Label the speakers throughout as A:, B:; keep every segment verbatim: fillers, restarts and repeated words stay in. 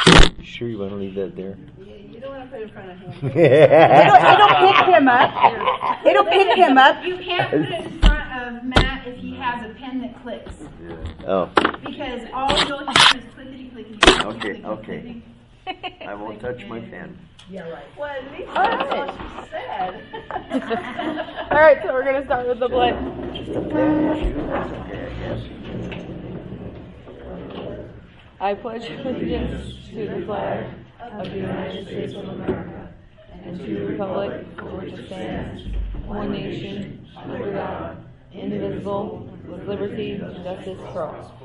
A: You sure you want to leave that there?
B: Yeah, you don't want to put it in front of him.
C: it'll, it'll pick him up. It'll pick him up.
B: You can't put it in front of Matt if he has a pen that clicks.
A: Oh.
B: Because all you'll have is clickety clickety.
A: Okay, okay. I won't touch my pen.
B: Yeah, right. Well, at least
D: All
B: that's
D: right.
B: all she said.
D: All right, so we're going to start with the pledge. I pledge allegiance to the flag of the United States of America and to the republic for which it stands, one nation, under God, indivisible, with liberty and justice for all.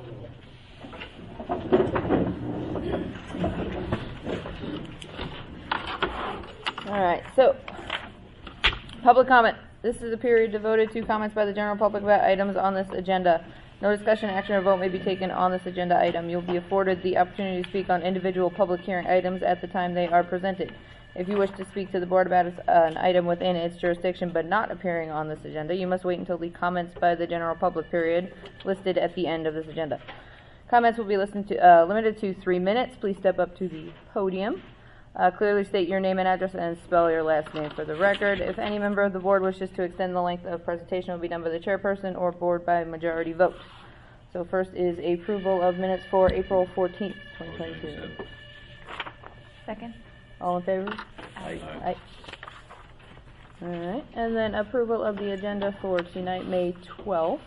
D: All right, so public comment. This is a period devoted to comments by the general public about items on this agenda. No discussion, action, or vote may be taken on this agenda item. You'll be afforded the opportunity to speak on individual public hearing items at the time they are presented. If you wish to speak to the board about an item within its jurisdiction but not appearing on this agenda, you must wait until the comments by the general public period listed at the end of this agenda. Comments will be listened to, uh, limited to three minutes. Please step up to the podium. Uh, clearly state your name and address and spell your last name for the record. If any member of the board wishes to extend the length of presentation, it will be done by the chairperson or board by majority vote. So first is approval of minutes for April fourteenth, twenty twenty-two.
C: Second.
D: All in favor?
A: Aye.
D: Aye. All right, and then approval of the agenda for tonight, May twelfth.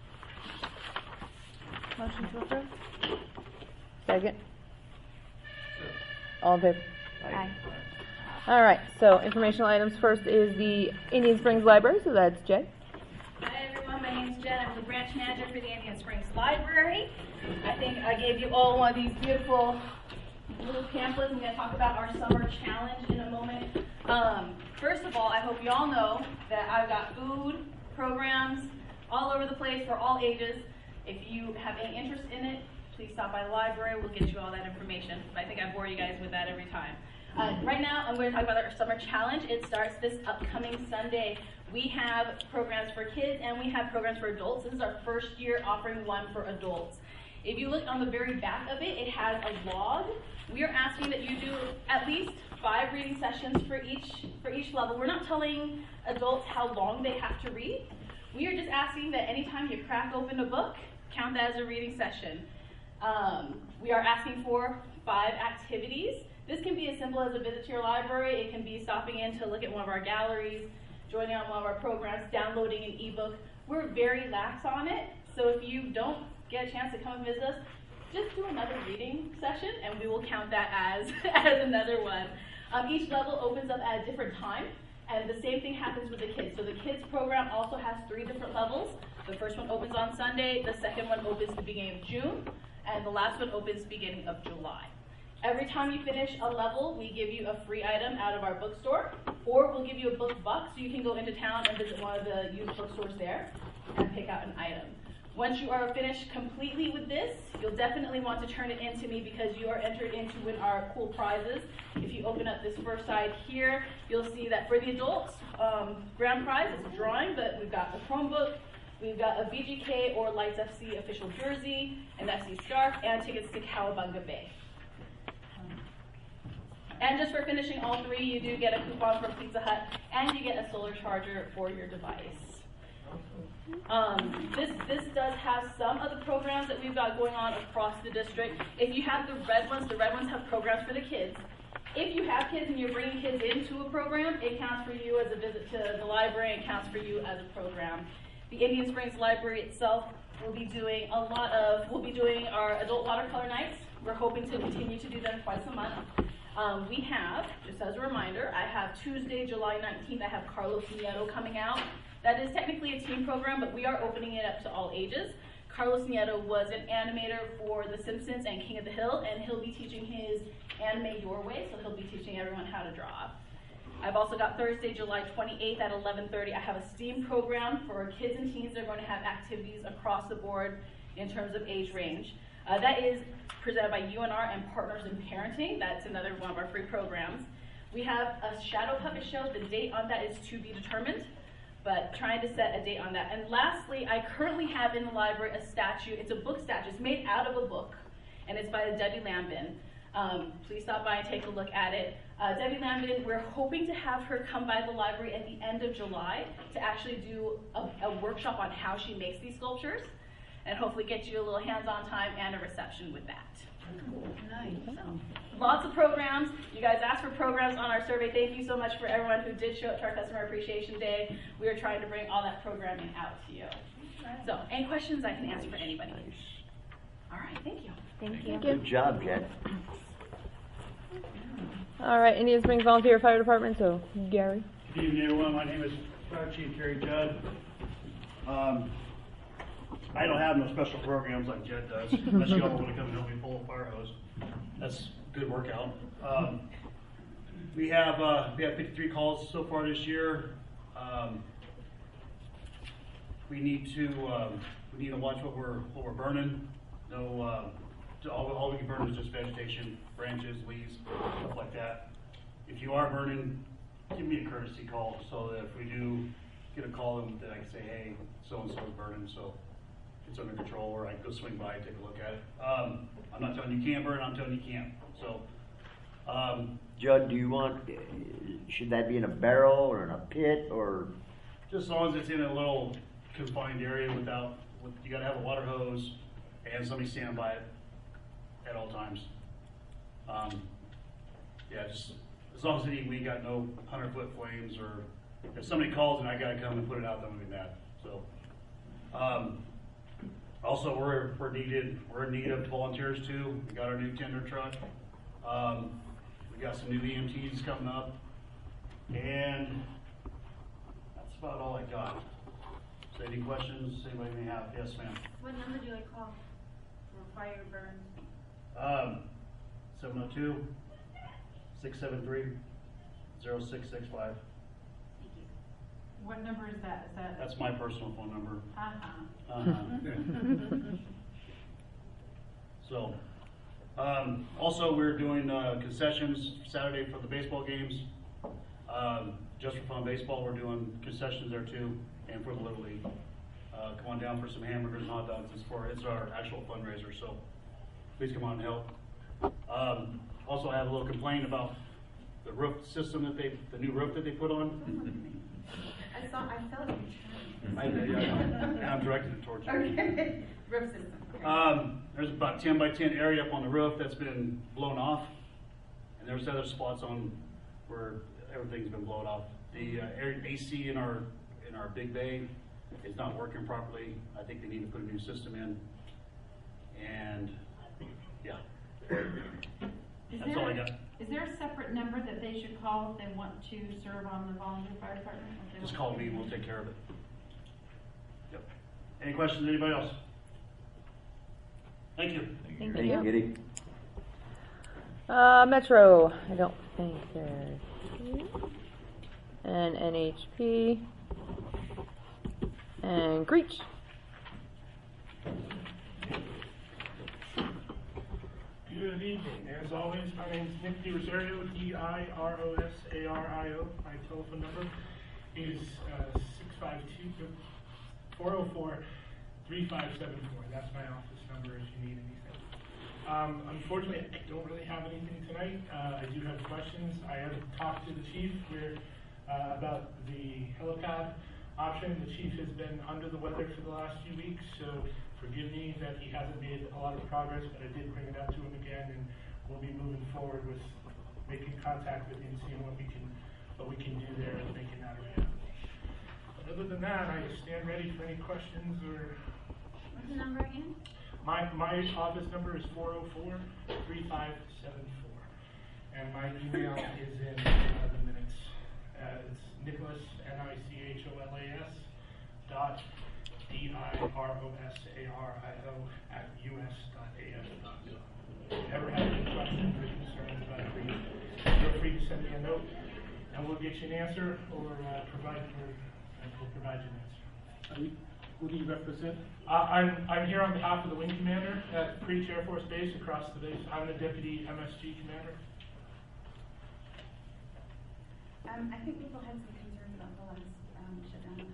C: Motion to approve.
D: Second. All in favor?
C: Aye.
D: All right, so informational items. First is the Indian Springs Library, so that's Jay.
E: Hi everyone, my name is Jen. I'm the branch manager for the Indian Springs Library. I think I gave you all one of these beautiful blue pamphlets. I'm going to talk about our summer challenge in a moment. Um, first of all, I hope you all know that I've got food programs all over the place for all ages. If you have any interest in it, please stop by the library. We'll get you all that information. I think I bore you guys with that every time. Uh, right now, I'm going to talk about our summer challenge. It starts this upcoming Sunday. We have programs for kids and we have programs for adults. This is our first year offering one for adults. If you look on the very back of it, it has a log. We are asking that you do at least five reading sessions for each for each level. We're not telling adults how long they have to read. We are just asking that anytime you crack open a book, count that as a reading session. Um, we are asking for five activities. This can be as simple as a visit to your library. It can be stopping in to look at one of our galleries, joining on one of our programs, downloading an ebook. We're very lax on it, so if you don't get a chance to come and visit us, just do another reading session, and we will count that as, as another one. Um, each level opens up at a different time, and the same thing happens with the kids. So the kids program also has three different levels. The first one opens on Sunday, the second one opens the beginning of June, and the last one opens beginning of July. Every time you finish a level, we give you a free item out of our bookstore, or we'll give you a book box so you can go into town and visit one of the used bookstores there and pick out an item. Once you are finished completely with this, you'll definitely want to turn it in to me because you are entered in to win our cool prizes. If you open up this first side here, you'll see that for the adults, um, grand prize is a drawing, but we've got a Chromebook, we've got a V G K or Lights F C official jersey, an F C scarf, and tickets to Cowabunga Bay. And just for finishing all three, you do get a coupon from Pizza Hut, and you get a solar charger for your device. Um, this, this does have some of the programs that we've got going on across the district. If you have the red ones, the red ones have programs for the kids. If you have kids and you're bringing kids into a program, it counts for you as a visit to the library, and counts for you as a program. The Indian Springs Library itself will be doing a lot of, we'll be doing our adult watercolor nights. We're hoping to continue to do them twice a month. Um, we have, just as a reminder, I have Tuesday, July nineteenth, I have Carlos Nieto coming out. That is technically a teen program, but we are opening it up to all ages. Carlos Nieto was an animator for The Simpsons and King of the Hill, and he'll be teaching his Anime Your Way, so he'll be teaching everyone how to draw. I've also got Thursday, July twenty-eighth at eleven thirty. I have a STEAM program for kids and teens. They're going to have activities across the board in terms of age range. Uh, that is presented by U N R and Partners in Parenting. That's another one of our free programs. We have a Shadow Puppet Show. The date on that is to be determined, but trying to set a date on that. And lastly, I currently have in the library a statue. It's a book statue. It's made out of a book, and it's by Debbie Lambin. Um, please stop by and take a look at it. Uh, Debbie Landon, we're hoping to have her come by the library at the end of July to actually do a, a workshop on how she makes these sculptures, and hopefully get you a little hands-on time and a reception with that.
B: Nice.
E: So, lots of programs. You guys asked for programs on our survey. Thank you so much for everyone who did show up to our Customer Appreciation Day. We are trying to bring all that programming out to you. So, any questions I can answer for anybody? All right, thank you.
D: Thank you.
A: Good job, Jen.
D: All right, Indian Springs Volunteer Fire Department, so Gary.
F: Good evening, everyone. My name is Fire Chief Gary Judd. Um, I don't have no special programs like Jed does, unless you all want to come and help me pull a fire hose. That's a good workout. Um, we have uh, we have fifty-three calls so far this year. Um, we need to um, we need to watch what we're what we're burning. No, uh, all, all we can burn is just vegetation, branches, leaves, stuff like that. If you are burning, give me a courtesy call so that if we do get a call, that I can say, hey, so and so is burning, so it's under control, or I can go swing by and take a look at it. Um, I'm not telling you can't burn, I'm telling you can't. So, um,
A: Judd, do you want, should that be in a barrel or in a pit or?
F: just as long as it's in a little confined area without, with, you gotta have a water hose and somebody standing by it at all times. Um, yeah, just as long as we we got no hundred foot flames, or if somebody calls and I gotta come and put it out, then I'm gonna be mad. So, um, also we're we're needed we're in need of volunteers too. We got our new tender truck. Um, we got some new E M Ts coming up, and that's about all I got. So, any questions anybody may have? Yes, ma'am.
B: What number do I call for fire burns?
F: Um, seven oh two, six seven three, zero six six five.
B: Thank you. What number is that? Is that?
F: That's my personal phone number.
B: Uh-huh.
F: Uh-huh. So, um, also we're doing uh, concessions Saturday for the baseball games. Um, just for fun baseball, we're doing concessions there too, and for the Little League. Uh, come on down for some hamburgers and hot dogs. It's for it's our actual fundraiser, so please come on and help. Um, also, I have a little complaint about the roof system that they, the new roof that they put on.
B: I saw, I felt it.
F: I, yeah, I'm directing it towards you.
B: Okay. Roof system. Okay.
F: Um, there's about ten by ten area up on the roof that's been blown off, and there's other spots on where everything's been blown off. The uh, air, A C in our in our big bay is not working properly. I think they need to put a new system in, and yeah,
B: Is
F: that's
B: there-
F: all I got.
B: Is there a separate number that they should call if they want to serve on the volunteer fire department? If they
F: Just
B: want-
F: call me and we'll take care of it. Yep. Any questions, anybody else? Thank you.
D: Thank
A: Thank
D: you.
A: you, Giddy.
D: Uh, Metro, I don't think there's. And N H P. And Creech.
G: Good evening. As always, my name is Nick DiRosario, D I R O S A R I O. My telephone number is uh, six five two, four oh four, three five seven four. That's my office number if you need anything. Um, unfortunately, I don't really have anything tonight. Uh, I do have questions. I have talked to the chief where, uh, about the helipad option. The chief has been under the weather for the last few weeks, so forgive me that he hasn't made a lot of progress, but I did bring it up to him again, and we'll be moving forward with making contact with him, seeing what we can what we can do there and making that a reality. But other than that, I stand ready for any questions or.
B: What's the number again?
G: My my office number is four oh four, three five seven four, and my email is in uh, the minutes. Uh, it's Nicholas N I C H O L A S dot D I R O S A R I O at U S dot A S dot com. If you ever have any questions or concerns about it, please feel free to send me a note, and we'll get you an answer, or uh, provide for, uh, we'll provide you an answer.
H: Who do you represent?
G: Uh, I'm I'm here on behalf of the Wing Commander at Creech Air Force Base across the base. I'm the Deputy M S G Commander.
B: Um, I think people had some concerns about the last um, shutdown on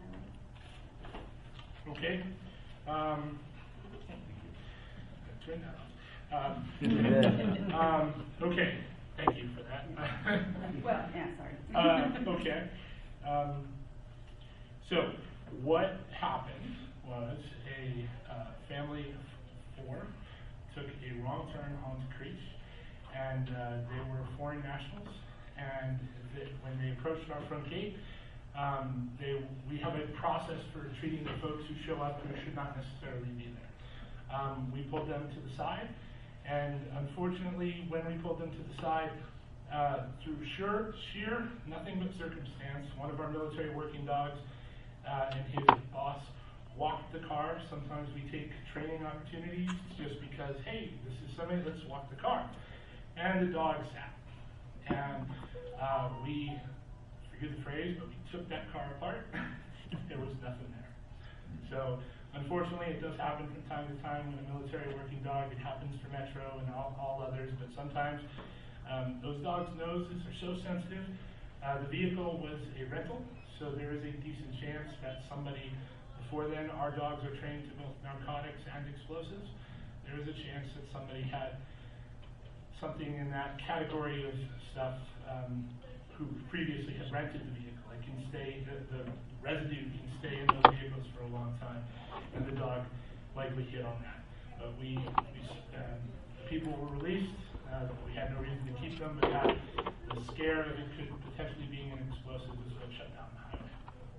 B: the highway.
G: Okay. Um, turn that on. Um, um, okay, thank you for that.
C: Well, yeah, sorry.
G: uh, okay. Um, so, what happened was a uh, family of four took a wrong turn onto Creech, and uh, they were foreign nationals. And th- when they approached our front gate, um, they we have a process for treating the folks who show up who should not necessarily be there. Um, we pulled them to the side, and unfortunately, when we pulled them to the side, uh, through sheer, sheer nothing but circumstance, one of our military working dogs uh, and his boss walked the car. Sometimes we take training opportunities just because, hey, this is something, let's walk the car. And the dog sat. And uh, we, forgive the phrase, but we took that car apart. There was nothing there. So, unfortunately, it does happen from time to time with a military working dog. It happens for Metro and all, all others, but sometimes um, those dogs' noses are so sensitive. Uh, the vehicle was a rental, so there is a decent chance that somebody, before then, our dogs are trained to both narcotics and explosives. There is a chance that somebody had something in that category of stuff um, who previously had rented the vehicle. It can stay, the, the residue can stay in those vehicles for a long time, and the dog likely hit on that. But we, we um, people were released. Uh, we had no reason to keep them, but that the scare of it could potentially being an explosive was what shut down the highway.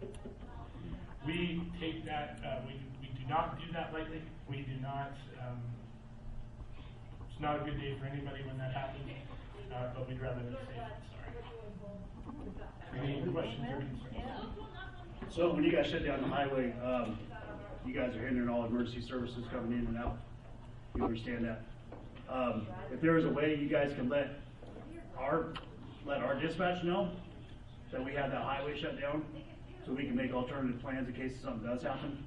G: We take that, uh, we, we do not do that lightly. We do not, um, it's not a good day for anybody when that happens, uh, but we'd rather be safe than sorry. Any questions or concerns?
F: So when you guys shut down the highway, um, you guys are hindering all emergency services coming in and out. You understand that? Um, if there is a way you guys can let our let our dispatch know that we have that highway shut down, so we can make alternative plans in case something does happen.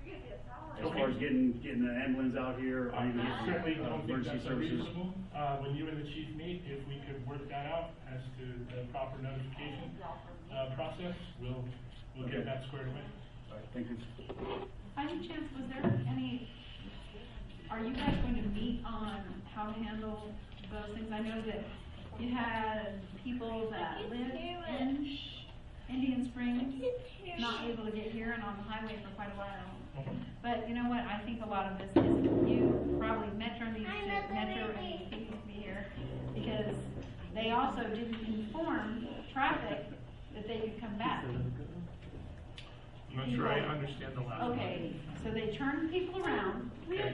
F: As far as getting getting the ambulance out here, or
G: I
F: even getting
G: certainly
F: uh,
G: don't think
F: emergency
G: that's
F: services.
G: unreasonable. Uh, when you and the chief meet, if we could work that out as to the proper notification uh, process, we'll we'll
F: Okay.
G: get that squared away.
F: All right, thank you.
B: By any chance, was there any, are you guys going to meet on how to handle those things? I know that you had people that live in Indian Springs not able to get here and on the highway for quite a while. But you know what, I think a lot of this is you, probably Metro needs to, Metro and needs to be here, because they also didn't inform traffic that they could come back.
G: I'm not sure I understand the last one.
B: Okay, so they turned people around,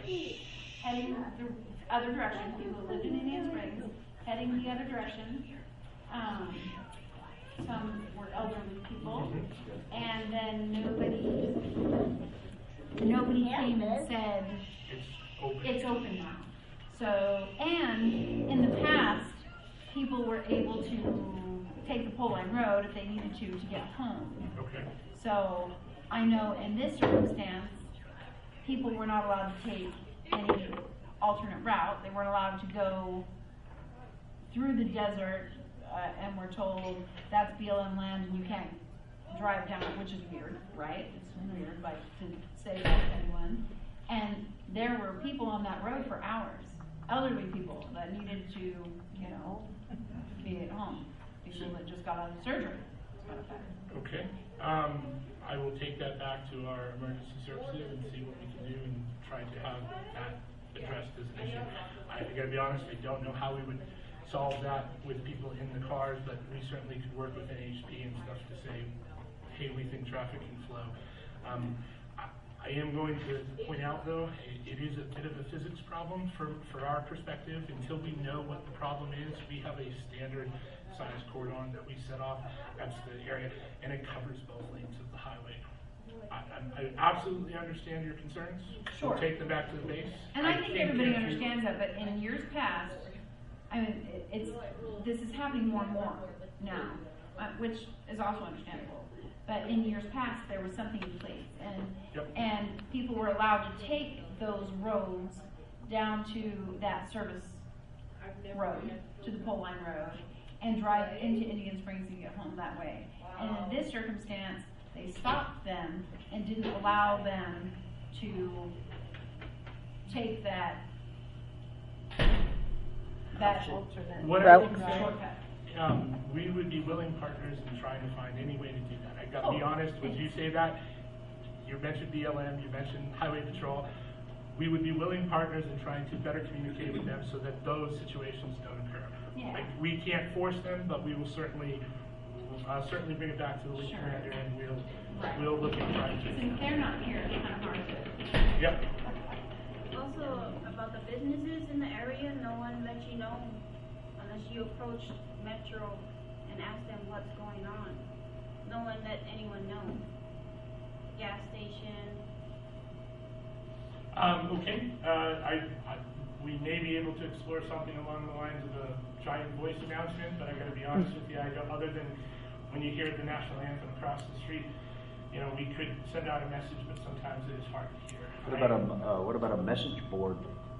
B: heading the other direction, people who lived in Indian Springs, heading the other direction. Um, some were elderly people, and then nobody, nobody came and said,
G: It's open.
B: it's open now. So, and in the past, people were able to take the pole line road if they needed to to get home.
G: Okay.
B: So I know in this circumstance, people were not allowed to take any alternate route. They weren't allowed to go through the desert, uh, and we're told that's B L M land and you can't drive down it, which is weird, right? It's weird, like to say that to anyone. And there were people on that road for hours, elderly people that needed to, you know, be at home. People that just got out of surgery, as a matter of fact.
G: Okay. Um, I will take that back to our emergency services and see what we can do and try to have that addressed as an issue. I gotta be honest, I don't know how we would solve that with people in the cars, but we certainly could work with N H P and stuff to say, hey, we think traffic can flow. Um, I, I am going to point out though, it, it is a bit of a physics problem from for our perspective. Until we know what the problem is, we have a standard size cordon that we set off. That's the area, and it covers both lanes of the highway. I, I, I absolutely understand your concerns.
B: Sure.
G: We'll take them back to the base.
B: And I think everybody
G: if you-
B: understands that, but in years past, I mean, it- it's, this is happening more and more now, uh, which is also understandable. But in years past, there was something in place, and
G: Yep.
B: and people were allowed to take those roads down to that service road, to the pole line road, and drive into Indian Springs and get home that way. And in this circumstance, they stopped them and didn't allow them to take that that
G: What I
D: Route.
G: would say,
B: shortcut.
G: um, we would be willing partners in trying to find any way to do that. I gotta be
B: Oh.
G: honest, when you say that, you mentioned B L M, you mentioned Highway Patrol. We would be willing partners in trying to better communicate with them so that those situations don't occur.
B: Yeah.
G: Like, we can't force them, but we will certainly, uh, certainly bring it back to the lead
B: Sure.
G: commander and we'll,
B: Right.
G: we'll look at trying to.
B: Since they're not here, it's kind of hard to.
G: Yep.
H: Also, about the businesses in the area, no one let you know unless you approach Metro and ask them what's going on. No one let anyone know. Gas station.
G: Um, okay, uh, I, I, we may be able to explore something along the lines of a giant voice announcement, but I gotta be honest with you, I don't, other than when you hear the national anthem across the street, you know, we could send out a message, but sometimes it is hard to hear.
A: What about a, uh, what about a message board?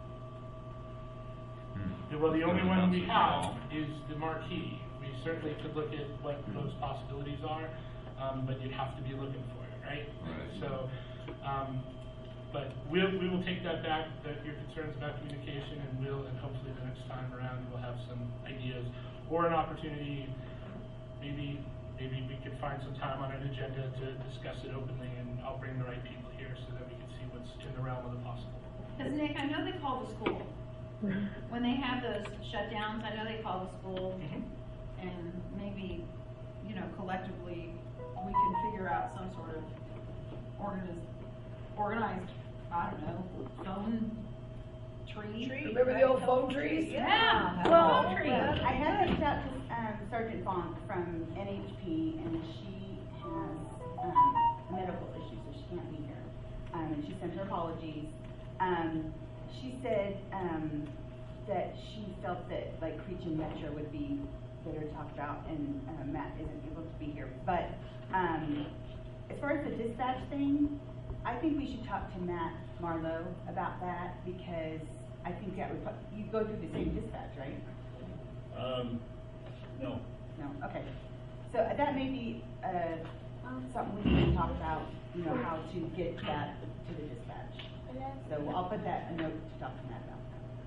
G: Yeah, well, the only one we have is the marquee. We certainly could look at what those possibilities are, um, but you'd have to be looking for it, right?
I: Right.
G: So, um, but we'll, we will take that back, that your concerns about communication, and we'll, and hopefully the next time around, we'll have some ideas or an opportunity. Maybe, maybe we could find some time on an agenda to discuss it openly, and I'll bring the right people here so that we can see what's in the realm of the possible.
B: Because Nick, I know they call the school. When they have those shutdowns, I know they call the school, and maybe, you know, collectively, we can figure out some sort of organiz- organized, I don't know, phone tree.
C: Remember the old phone trees?
B: Yeah.
C: Well,
B: phone tree.
C: well, I have reached out to um, Sergeant Font from N H P, and she has um, a medical issue, so she can't be here. Um, and she sent her apologies. Um, she said um, that she felt that like Creech and Metro would be better to talk about, and uh, Matt isn't able to be here. But um, as far as the dispatch thing, I think we should talk to Matt Marlowe about that, because I think that would, pro- you go through the same dispatch, right?
F: Um, no.
C: No, okay. So uh, that may be, uh, something we need to talk about, you know, how to get that to the dispatch. So I'll put that, a note to talk to Matt about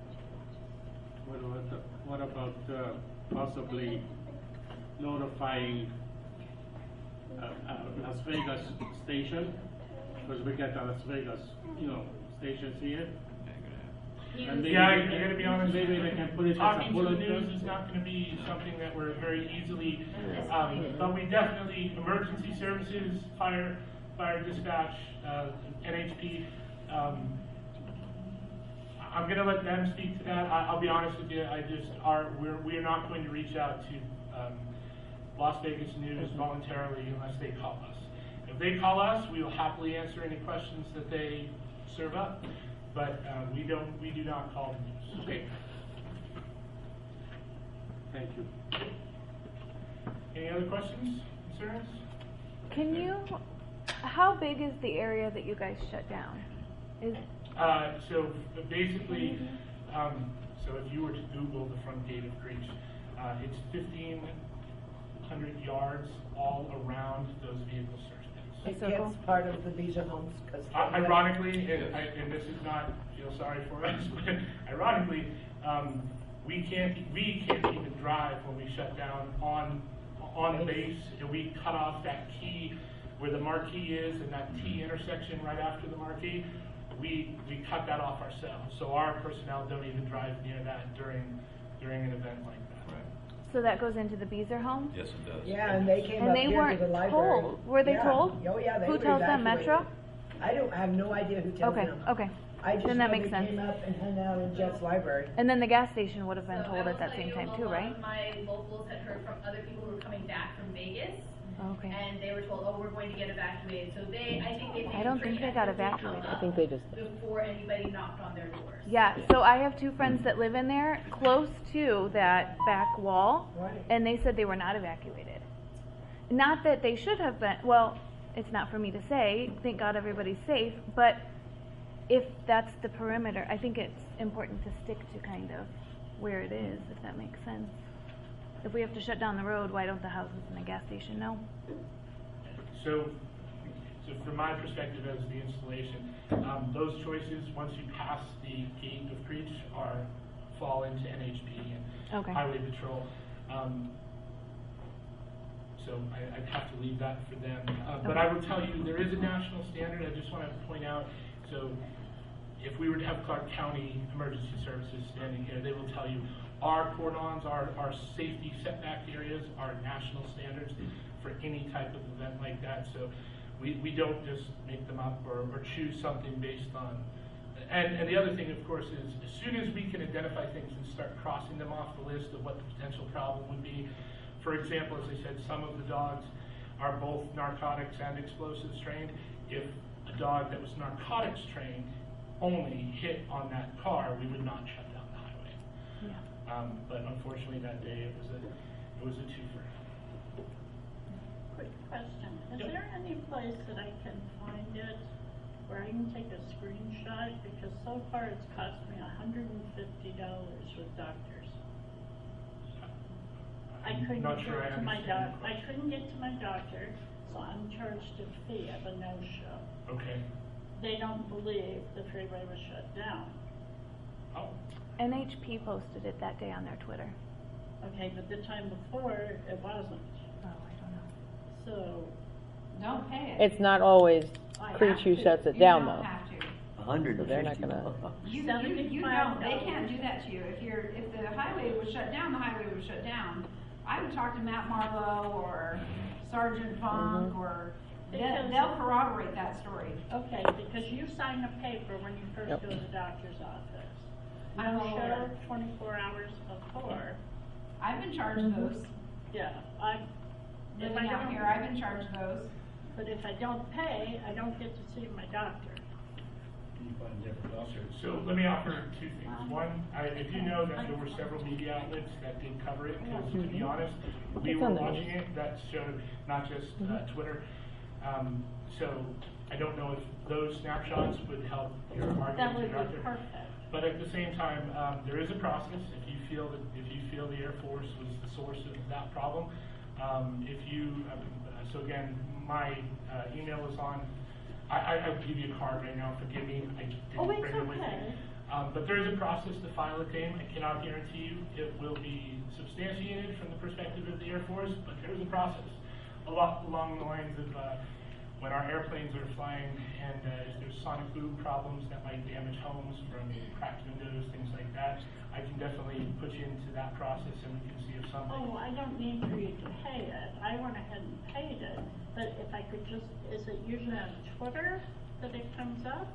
J: What about, what about uh, possibly notifying uh, uh, Las Vegas station? Because we got a Las Vegas, you know, stations here. And maybe
G: Yeah, I,
J: they
G: I
J: can-
G: gotta be honest.
J: Maybe they can put it as a
G: Talking to the
J: bulletin.
G: news is not gonna be something that we're very easily, um, but we definitely, emergency services, fire, fire dispatch, uh, N H P, um, I- I'm gonna let them speak to that. I, I'll be honest with you, I just, are, we're, we're not going to reach out to, um, Las Vegas News voluntarily unless they call us. If they call us, we will happily answer any questions that they serve up, but, uh, we don't, we do not call the news.
J: Okay. Thank you.
G: Any other questions, concerns?
K: Can you, how big is the area that you guys shut down? Is,
G: Uh, so basically, um, so if you were to Google the front gate of Creech, uh, it's fifteen hundred yards all around those vehicle search pits.
K: a circle?
C: part of the Beecher Homes, because.
G: Uh, ironically, and, I, and this is not, feel sorry for us, but ironically, um, we can't, we can't even drive when we shut down on, on base, and we cut off that key where the marquee is and that T intersection right after the marquee. We, we cut that off ourselves, so our personnel don't even drive near that during, during an event like that.
K: so that goes into the Beezer home?
I: Yes, it does.
L: Yeah, and they came
K: And
L: up
K: they
L: here to
K: weren't
L: the library.
K: told. Were they
L: Yeah.
K: told?
L: Oh, yeah, they
K: Who
L: were
K: tells them,
L: evacuated.
K: Metro?
L: I don't, I have no idea who tells
K: Okay,
L: them.
K: okay.
L: I just
K: Then that
L: know
K: makes
L: they
K: sense.
L: came up and hung out in Jeff's library.
K: And then the gas station would have been
E: So I
K: told
E: will
K: at that
E: tell
K: same
E: you,
K: time
E: a
K: too,
E: lot
K: right?
E: of my locals had heard from other people who were coming back from Vegas,
K: Okay.
E: and they were told, oh, we're going to get evacuated. So they, I think they.
K: I don't think they got evacuated.
D: I think they just,
E: Before anybody knocked on their doors.
K: Yeah, so I have two friends that live in there, close to that back wall,
L: Right.
K: and they said they were not evacuated. Not that they should have been, well, it's not for me to say, thank God everybody's safe, but if that's the perimeter, I think it's important to stick to kind of where it is, if that makes sense. If we have to shut down the road, why don't the houses and the gas station know?
G: So, so from my perspective as the installation, um, those choices, once you pass the gate of Creech, are fall into N H P and
K: Okay.
G: Highway Patrol. Um, so I, I'd have to leave that for them. Uh, but I will tell you, there is a national standard. I just want to point out, so if we were to have Clark County Emergency Services standing here, they will tell you our cordons, our, our safety setback areas are national standards for any type of event like that. So we, we don't just make them up or, or choose something based on. And, and the other thing, of course, is as soon as we can identify things and start crossing them off the list of what the potential problem would be. For example, as I said, some of the dogs are both narcotics and explosives trained. If a dog that was narcotics trained only hit on that car, we would not shut down the highway.
K: Yeah.
G: Um, but unfortunately, that day it was a it was a twofer.
I: Quick question: Is
G: Yep.
I: there any place that I can find it where I can take a screenshot? Because so far it's cost me one hundred and fifty dollars with doctors. I
G: I'm
I: couldn't
G: not
I: get
G: sure I
I: to my
G: understand
I: doc.
G: the
I: I
G: question.
I: couldn't get to my doctor, so I'm charged a fee of a no-show.
G: Okay.
I: They don't believe the freeway was shut down.
G: Oh.
K: N H P posted it that day on their Twitter.
I: Okay, but the time before it wasn't.
K: Oh, I don't know.
I: So
B: Don't pay it.
D: It's not always
I: I
D: Creech
I: have
D: who
I: to.
D: shuts it
B: You
D: down
B: don't
D: though.
B: have to.
A: A hundred
D: So
A: and
D: they're not
A: fifty.
D: gonna-
B: You, you, you
I: seventy-five
B: don't, they can't
I: dollars.
B: do that to you. If you're, if the highway was shut down, the highway was shut down. I would talk to Matt Marlowe or Sergeant Funk
D: Mhm.
B: or, they,
I: Because-
B: they'll corroborate that story.
I: Okay, because you sign a paper when you first
D: Yep.
I: go to the doctor's office.
B: I'm
I: No
B: aware.
I: show twenty-four hours before.
B: I've been charged
D: Mhm.
B: those.
I: Yeah, I, if I
B: Living out
I: don't,
B: here, I've been charged those.
I: but if I don't pay, I don't get to see my doctor.
F: You find different officers.
G: So let me offer two things. One, I, I do know that there were several media outlets that did cover it, because to be honest, we
D: It's
G: were
D: on the
G: watching it, that showed not just uh, Twitter. Um, so I don't know if those snapshots would help your argument.
I: That would
G: to
I: be
G: your doctor.
I: perfect.
G: But at the same time, um, there is a process. If you feel that, if you feel the Air Force was the source of that problem, um, if you, uh, so again, my uh, email is on. I, I, I'll give you a card right now. Forgive me, I didn't
I: Oh, it's
G: bring it with me.
I: okay.
G: Um, but there is a process to file a claim. I cannot guarantee you it will be substantiated from the perspective of the Air Force, but there is a process. A lot along the lines of uh, when our airplanes are flying and uh, if there's sonic boom problems that might damage homes from cracked windows, things like that, I can definitely put you into that process and we can see if something.
I: Oh, I don't need for you to pay it. I went ahead and paid it, but if I could just, is it usually on Twitter that it comes up?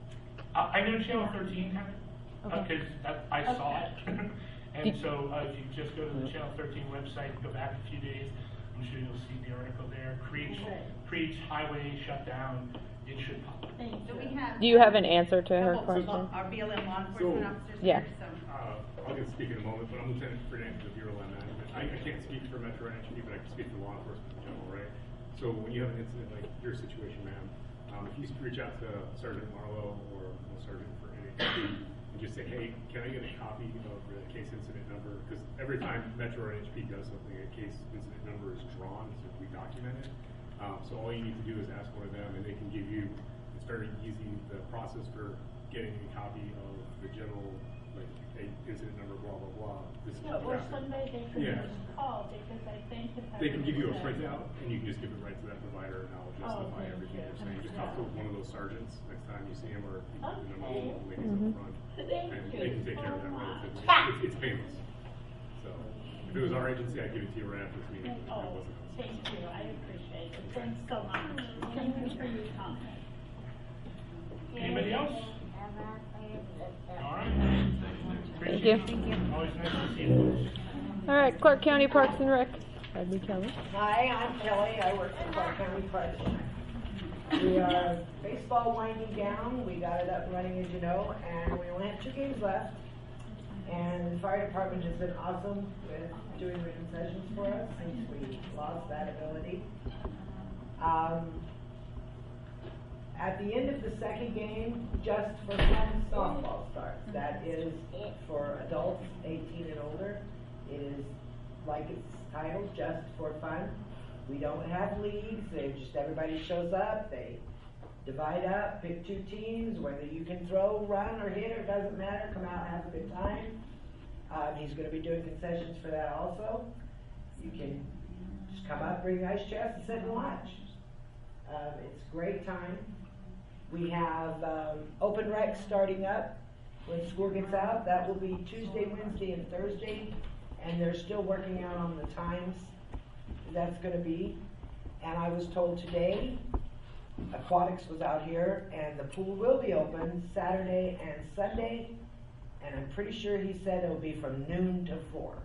G: Uh, I know Channel thirteen had it,
K: Okay.
G: because I saw
I: Okay.
G: it. And
D: Did-
G: so uh, if you just go to the Channel thirteen website, go back a few days, I'm sure you'll see the article there. Creech,
I: Okay.
G: Creech Highway shut down, it should pop up.
I: Thank
C: So
I: you.
C: we have.
D: Do you have an answer to her
C: couple of
D: question?
C: Our B L M law enforcement
M: So-
C: officers
D: Yeah.
C: here, so.
M: Uh, I'll get to speak in a moment, but I'm Lieutenant Ferdinand of Bureau of Land Management. I, I can't speak for Metro N H P, but I can speak for law enforcement in general, right? So when you have an incident like your situation, ma'am, um, if you reach out to Sergeant Marlowe or the Sergeant for N H P and just say, hey, can I get a copy of the case incident number? Because every time Metro or N H P does something, a case incident number is drawn, so we document it. Um, so all you need to do is ask one of them, and they can give you. It's very easy. The process for getting a copy of the general, like, a incident number, blah blah blah. This is
I: Yeah,
M: what
I: or
M: happened.
I: Sunday they could
M: Yeah.
I: just call, because I think if I.
M: They can give you a
I: were to say-
M: printout, and you can just give it right to that provider, and I'll justify
I: thank
M: everything
I: you.
M: you're saying. Just talk to one of those sergeants next time you see him, or you know, one
I: Okay.
M: of the ladies
D: Mhm.
M: up front,
I: Thank
M: and
I: you
M: they can take care of
I: so
M: that
I: much.
M: relatively. It's, it's painless. So if it was our agency, I'd give it to you right after this meeting. If it
I: Oh,
M: wasn't us.
I: thank you, I appreciate it. Thanks so much. Thank you for your comment.
G: Anybody else? All right.
D: Thank you.
G: Thank you. Always nice to see you folks.
D: All right, Clark County Parks and Rec. Bradley Kelly.
L: Hi, I'm Kelly. I work for Clark County Parks. We are baseball winding down. We got it up and running, as you know, and we only have two games left. And the fire department has been awesome with doing written sessions for us since we lost that ability. Um, At the end of the second game, just for fun, softball starts. That is for adults eighteen and older. It is like it's titled, just for fun. We don't have leagues. They just, everybody shows up. They divide up, pick two teams. Whether you can throw, run, or hit, it doesn't matter. Come out and have a good time. Um, he's gonna be doing concessions for that also. You can just come up, bring ice chest and sit and watch. Um, it's a great time. We have, um, open rec starting up when school gets out. That will be Tuesday, Wednesday, and Thursday, and they're still working out on the times that's gonna be. And I was told today, aquatics was out here, and the pool will be open Saturday and Sunday, and I'm pretty sure he said it'll be from noon to four.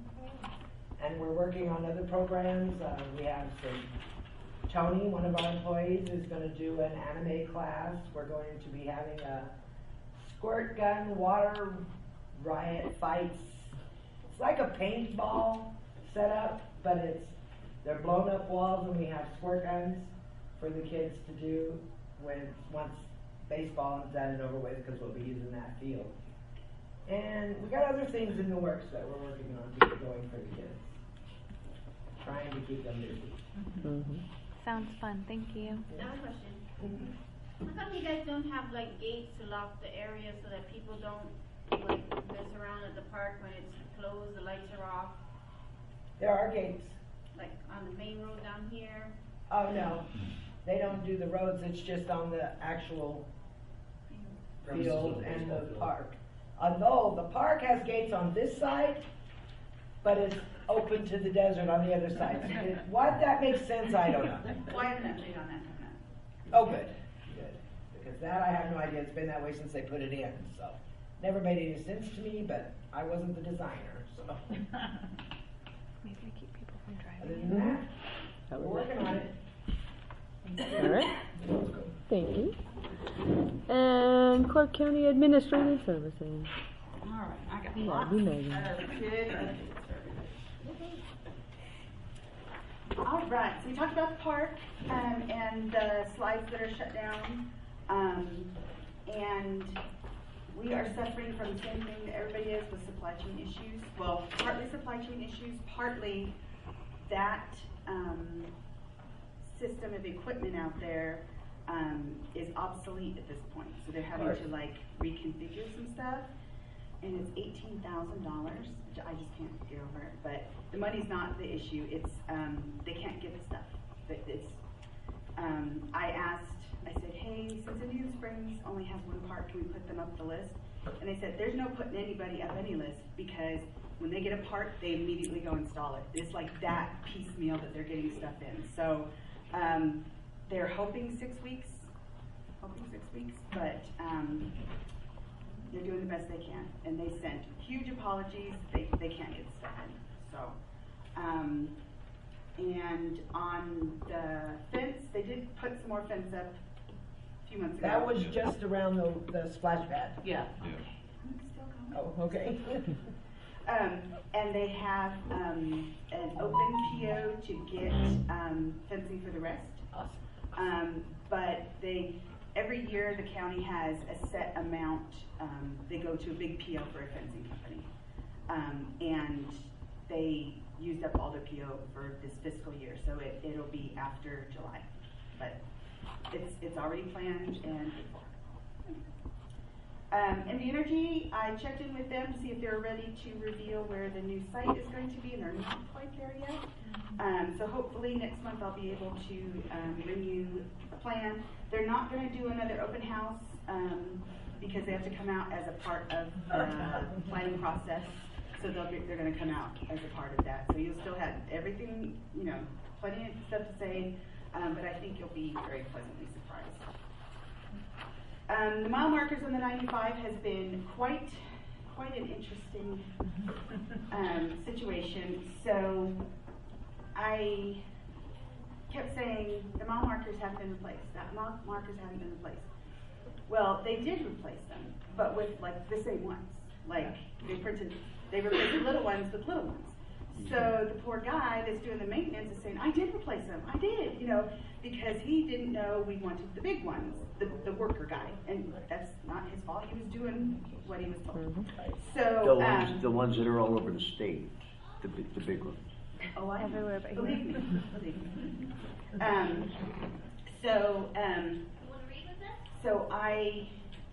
L: And we're working on other programs. Uh, we have some, Tony, one of our employees, is gonna do an anime class. We're going to be having a squirt gun, water riot fights. It's like a paintball setup, but it's, they're blown up walls, and we have squirt guns for the kids to do when, once baseball is done and over with, because we'll be using that field. And we got other things in the works that we're working on to get going for the kids. Trying to keep them busy.
K: Mm-hmm. Sounds fun, thank you.
H: Another question. Mm-hmm. How come you guys don't have like gates to lock the area so that people don't like mess around at the park when it's closed, the lights are off?
L: There are gates.
H: Like on the main road down here?
L: Oh, no. They don't do the roads, it's just on the actual field and the park. Although the park has gates on this side, but it's open to the desert on the other side. It- Why that makes sense, I don't know.
C: Why haven't I played on that coming
L: Oh, good, good. Because that I have no idea. It's been that way since they put it in, so. Never made any sense to me, but I wasn't the designer, so.
K: Maybe to keep people from
L: Other
K: driving.
L: than that, we're working on it.
D: All right. Thank you. And Clark County Administrative Services.
C: All right, I got
D: Yeah,
C: lots
D: we
C: of
D: know
C: good
D: you.
C: updates. All right, so we talked about the park, um, and the slides that are shut down. Um, and we are suffering from the same thing that everybody is with supply chain issues. Well, partly supply chain issues, partly that, um, system of equipment out there, um, is obsolete at this point. So they're having to like reconfigure some stuff, and it's eighteen thousand dollars, which I just can't get over it. But the money's not the issue. It's um, they can't get the stuff. But it's um, I asked. I said, hey, since Indian Springs only has one part, can we put them up the list? And they said, there's no putting anybody up any list, because when they get a part, they immediately go install it. It's like that piecemeal that they're getting stuff in. So um, they're hoping six weeks, hoping six weeks, but um, they're doing the best they can. And they sent huge apologies. They, they can't get stuff in. So, um, and on the fence, they did put some more fence up a few months ago.
L: That was just around the, the splash pad.
C: Yeah.
L: Oh, okay.
C: Um, and they have um, an open P O to get um, fencing for the rest.
L: Awesome.
C: Um, but they, every year the county has a set amount. Um, they go to a big P O for a fencing company, um, and they used up all their P O for this fiscal year, so it, it'll be after July. But it's it's already planned and. Um, and the Energy, I checked in with them to see if they were ready to reveal where the new site is going to be, and they're not quite there yet. Um, so hopefully next month I'll be able to um, bring you a plan. They're not going to do another open house um, because they have to come out as a part of the planning process. So they'll be, they're going to come out as a part of that. So you'll still have everything, you know, plenty of stuff to say, um, but I think you'll be very pleasantly surprised. Um, the mile markers on the ninety-five has been quite, quite an interesting um, situation. So I kept saying the mile markers haven't been replaced. That mile markers haven't been replaced. Well, they did replace them, but with like the same ones. Like they printed, they replaced the little ones with little ones. So the poor guy that's doing the maintenance is saying, I did replace them, I did, you know, because he didn't know we wanted the big ones, the, the worker guy, and that's not his fault, he was doing what he was told.
A: The
C: So,
A: ones,
C: um,
A: the ones that are all over the state, the big, the big ones.
C: oh, I
K: Everywhere but
C: believe
K: here.
C: me, believe me. Um, so, um, so I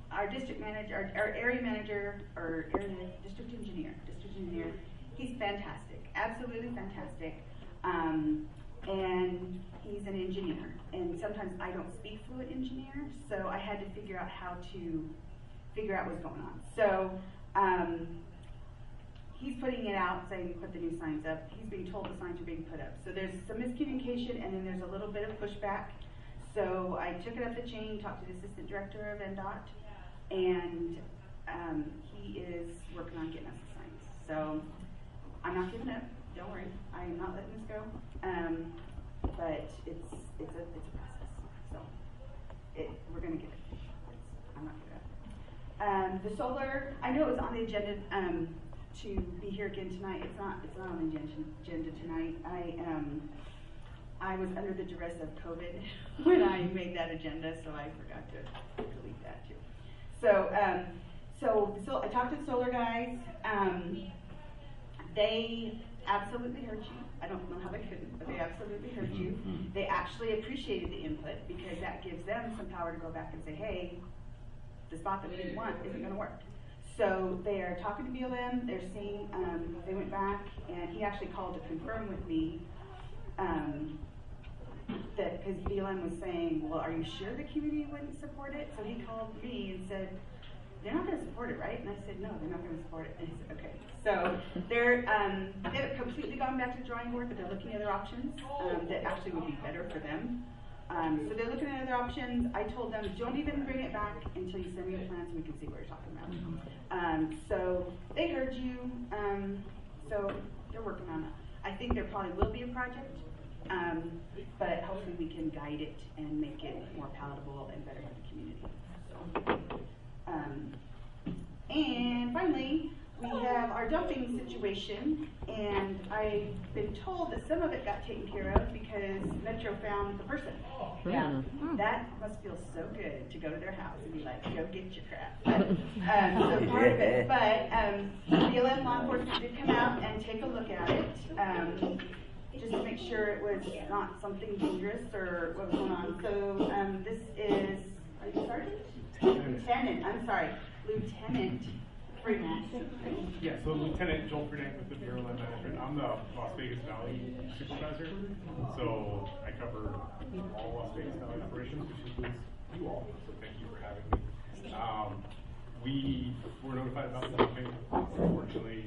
C: our district manager, our, our area manager, or area district engineer, district engineer, he's fantastic, absolutely fantastic. Um, and he's an engineer, and sometimes I don't speak fluent engineer, so I had to figure out how to figure out what's going on. So um, he's putting it out, saying put the new signs up. He's being told the signs are being put up. So there's some miscommunication, and then there's a little bit of pushback. So I took it up the chain, talked to the assistant director of N D O T, and um, he is working on getting us the signs. So I'm not giving up. Don't worry, I am not letting this go. Um, but it's it's a it's a process. So it we're gonna get it. It's, I'm not giving up. Um, the solar, I know it was on the agenda um, to be here again tonight. It's not it's not on the agenda, agenda tonight. I um I was under the duress of COVID when I made that agenda, so I forgot to delete that too. So um, so so I talked to the solar guys. Um, they absolutely heard you. I don't know how they couldn't, but they absolutely heard you. They actually appreciated the input because that gives them some power to go back and say, hey, the spot that we didn't want isn't going to work. So they are talking to B L M. They're seeing, um, they went back, and he actually called to confirm with me um, that, because B L M was saying, well, are you sure the community wouldn't support it? So he called me and said, they're not going to support it, right? And I said, no, they're not going to support it. And he said, okay. So they're, um, they haven't completely gone back to the drawing board, but they're looking at other options um, that actually would be better for them. Um, so they're looking at other options. I told them, don't even bring it back until you send me the plans so we can see what you're talking about. Um, so they heard you. Um, so they're working on it. I think there probably will be a project, um, but hopefully we can guide it and make it more palatable and better for the community. So. Um, and finally, we have our dumping situation, and I've been told that some of it got taken care of because Metro found the person. Yeah, that must feel so good to go to their house and be like, go get your crap. But, um, so part of it, but um, B L M law enforcement did come out and take a look at it, um, just to make sure it was not something dangerous or what was going on. So um, this is, are you sergeant? Lieutenant, I'm sorry, Lieutenant Freeman.
M: Yeah, so Lieutenant Joel Freeman with the Bureau of Land Management. I'm the Las Vegas Valley Supervisor, so I cover all Las Vegas Valley operations, which includes you all, so thank you for having me. Um, we were notified about the dumping. Unfortunately,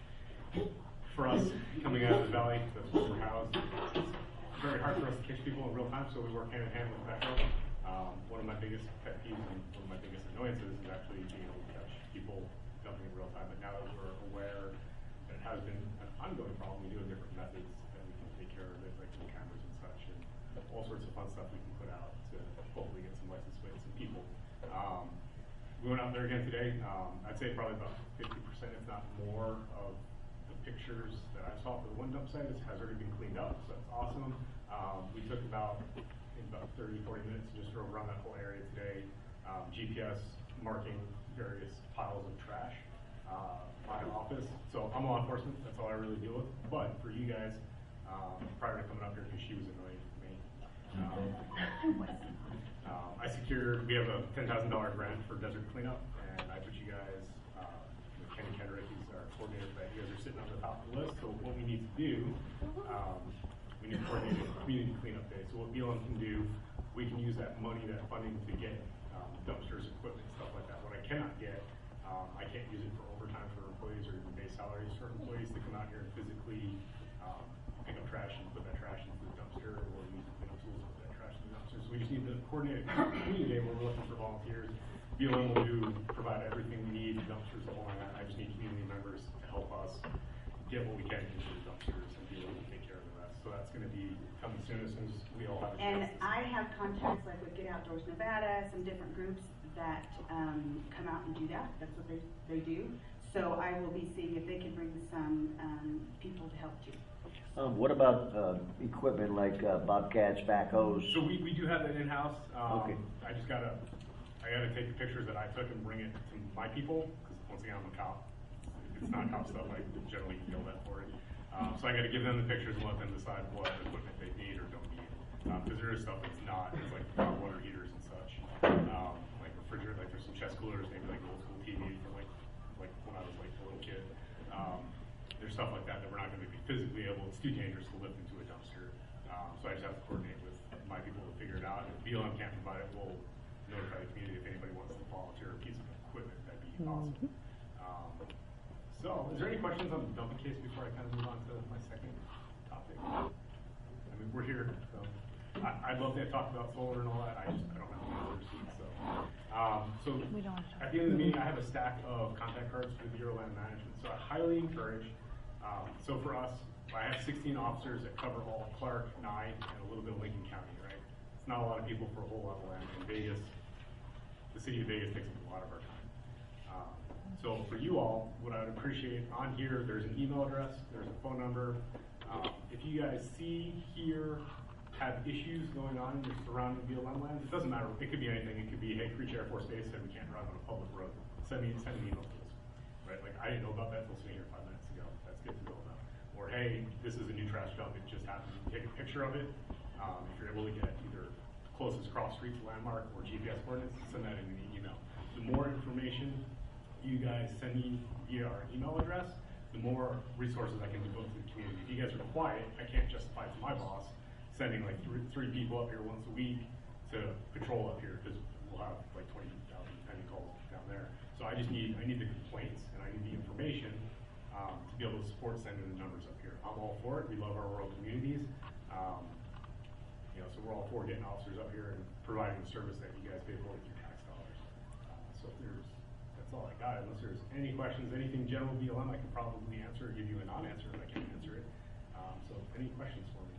M: for us coming out of the valley, that's where we're housed, it's very hard for us to catch people in real time, so we work hand in hand with Metro. Um, one of my biggest pet peeves and one of my biggest annoyances is actually being able to catch people dumping in real time. But now that we're aware that it has been an ongoing problem, we do have different methods that we can take care of it, like with cameras and such, and all sorts of fun stuff we can put out to hopefully get some license plates and people. Um, we went out there again today. Um, I'd say probably about fifty percent, if not more, of the pictures that I saw for the one dump site has already been cleaned up, so that's awesome. Um, we took about about thirty, forty minutes to just drove around that whole area today, um, G P S marking various piles of trash. Uh, my office, so I'm law enforcement, that's all I really deal with, but for you guys, um, prior to coming up here, because she was annoying with me, um, um, I secured, we have a ten thousand dollar grant for desert cleanup, and I put you guys, uh, Kenny Kendrick, he's our coordinator for that, you guys are sitting on the top of the list, so what we need to do, um, we need to coordinate a community cleanup day. So what B L M can do, we can use that money, that funding to get um, dumpsters, equipment, stuff like that. What I cannot get, um, I can't use it for overtime for employees or even base salaries for employees to come out here and physically um, pick up trash and put that trash into the dumpster, or use the cleanup tools to put that trash in the dumpster. So we just need to coordinate a community day where we're looking for volunteers. B L M will do, provide everything we need, dumpsters, the whole line. I just need community members to help us get what we can into the dumpsters, and be able to take care of the rest. So that's going to be coming soon as soon as we all have a
C: And
M: chance.
C: I have contacts like with Get Outdoors Nevada, some different groups that um, come out and do that. That's what they, they do. So I will be seeing if they can bring some um, people to help too.
A: Um, what about uh, equipment like uh, bobcats, backhoes?
M: So we, we do have that in-house. Um,
A: Okay.
M: I just gotta, I gotta take the pictures that I took and bring it to my people, because once again, I'm a cop. If it's not cop stuff, I generally kill that for it. Um, so I got to give them the pictures and let them decide what equipment they need or don't need. Because um, there is stuff that's not, it's like hot water heaters and such, um, like refrigerator, like there's some chest coolers, maybe like old school T V from like like when I was like a little kid. Um, there's stuff like that that we're not going to be physically able. It's too dangerous to lift into a dumpster. Um, so I just have to coordinate with my people to figure it out. And if B L M can't provide it, we'll notify the community if anybody wants to volunteer a piece of equipment. That'd be awesome. Um, so, is there any questions on the dumping case before I kind of move on to my second topic? I mean, we're here, so I, I'd love to talk about solar and all that. I just I don't have the answers. So, um, so
K: We don't want to talk
M: at the end of the meeting, I have a stack of contact cards for the Bureau of Land Management. So I highly encourage. Um, so for us, I have sixteen officers that cover all Clark, Nye, and a little bit of Lincoln County. Right? It's not a lot of people for a whole lot of land. In Vegas, the city of Vegas takes up a lot of our time. Um, so for you all, what I would appreciate on here, there's an email address, there's a phone number. Um, if you guys see, hear, have issues going on in your surrounding B L M lands, it doesn't matter. It could be anything. It could be, hey, Creech Air Force Base said we can't run on a public road. Send me, send an email to us. Right? Like I didn't know about that until sitting here five minutes ago. That's good to know about. Or hey, this is a new trash dump. It just happened. Take a picture of it. Um, if you're able to get either closest cross street to landmark or G P S coordinates, send that in an email. The more information you guys send me via our email address, the more resources I can devote to the community. If you guys are quiet, I can't justify to my boss sending like three, three people up here once a week to patrol up here because we'll have like twenty thousand pending calls down there. So I just need I need the complaints and I need the information um, to be able to support sending the numbers up here. I'm all for it. We love our rural communities. Um, you know, so we're all for getting officers up here and providing the service that you guys pay for with your tax dollars. Uh, so if there's that's all I got. Unless there's any questions, anything general B L M, I can probably answer or give you a non-answer if I can't answer it. Um, so any questions for me?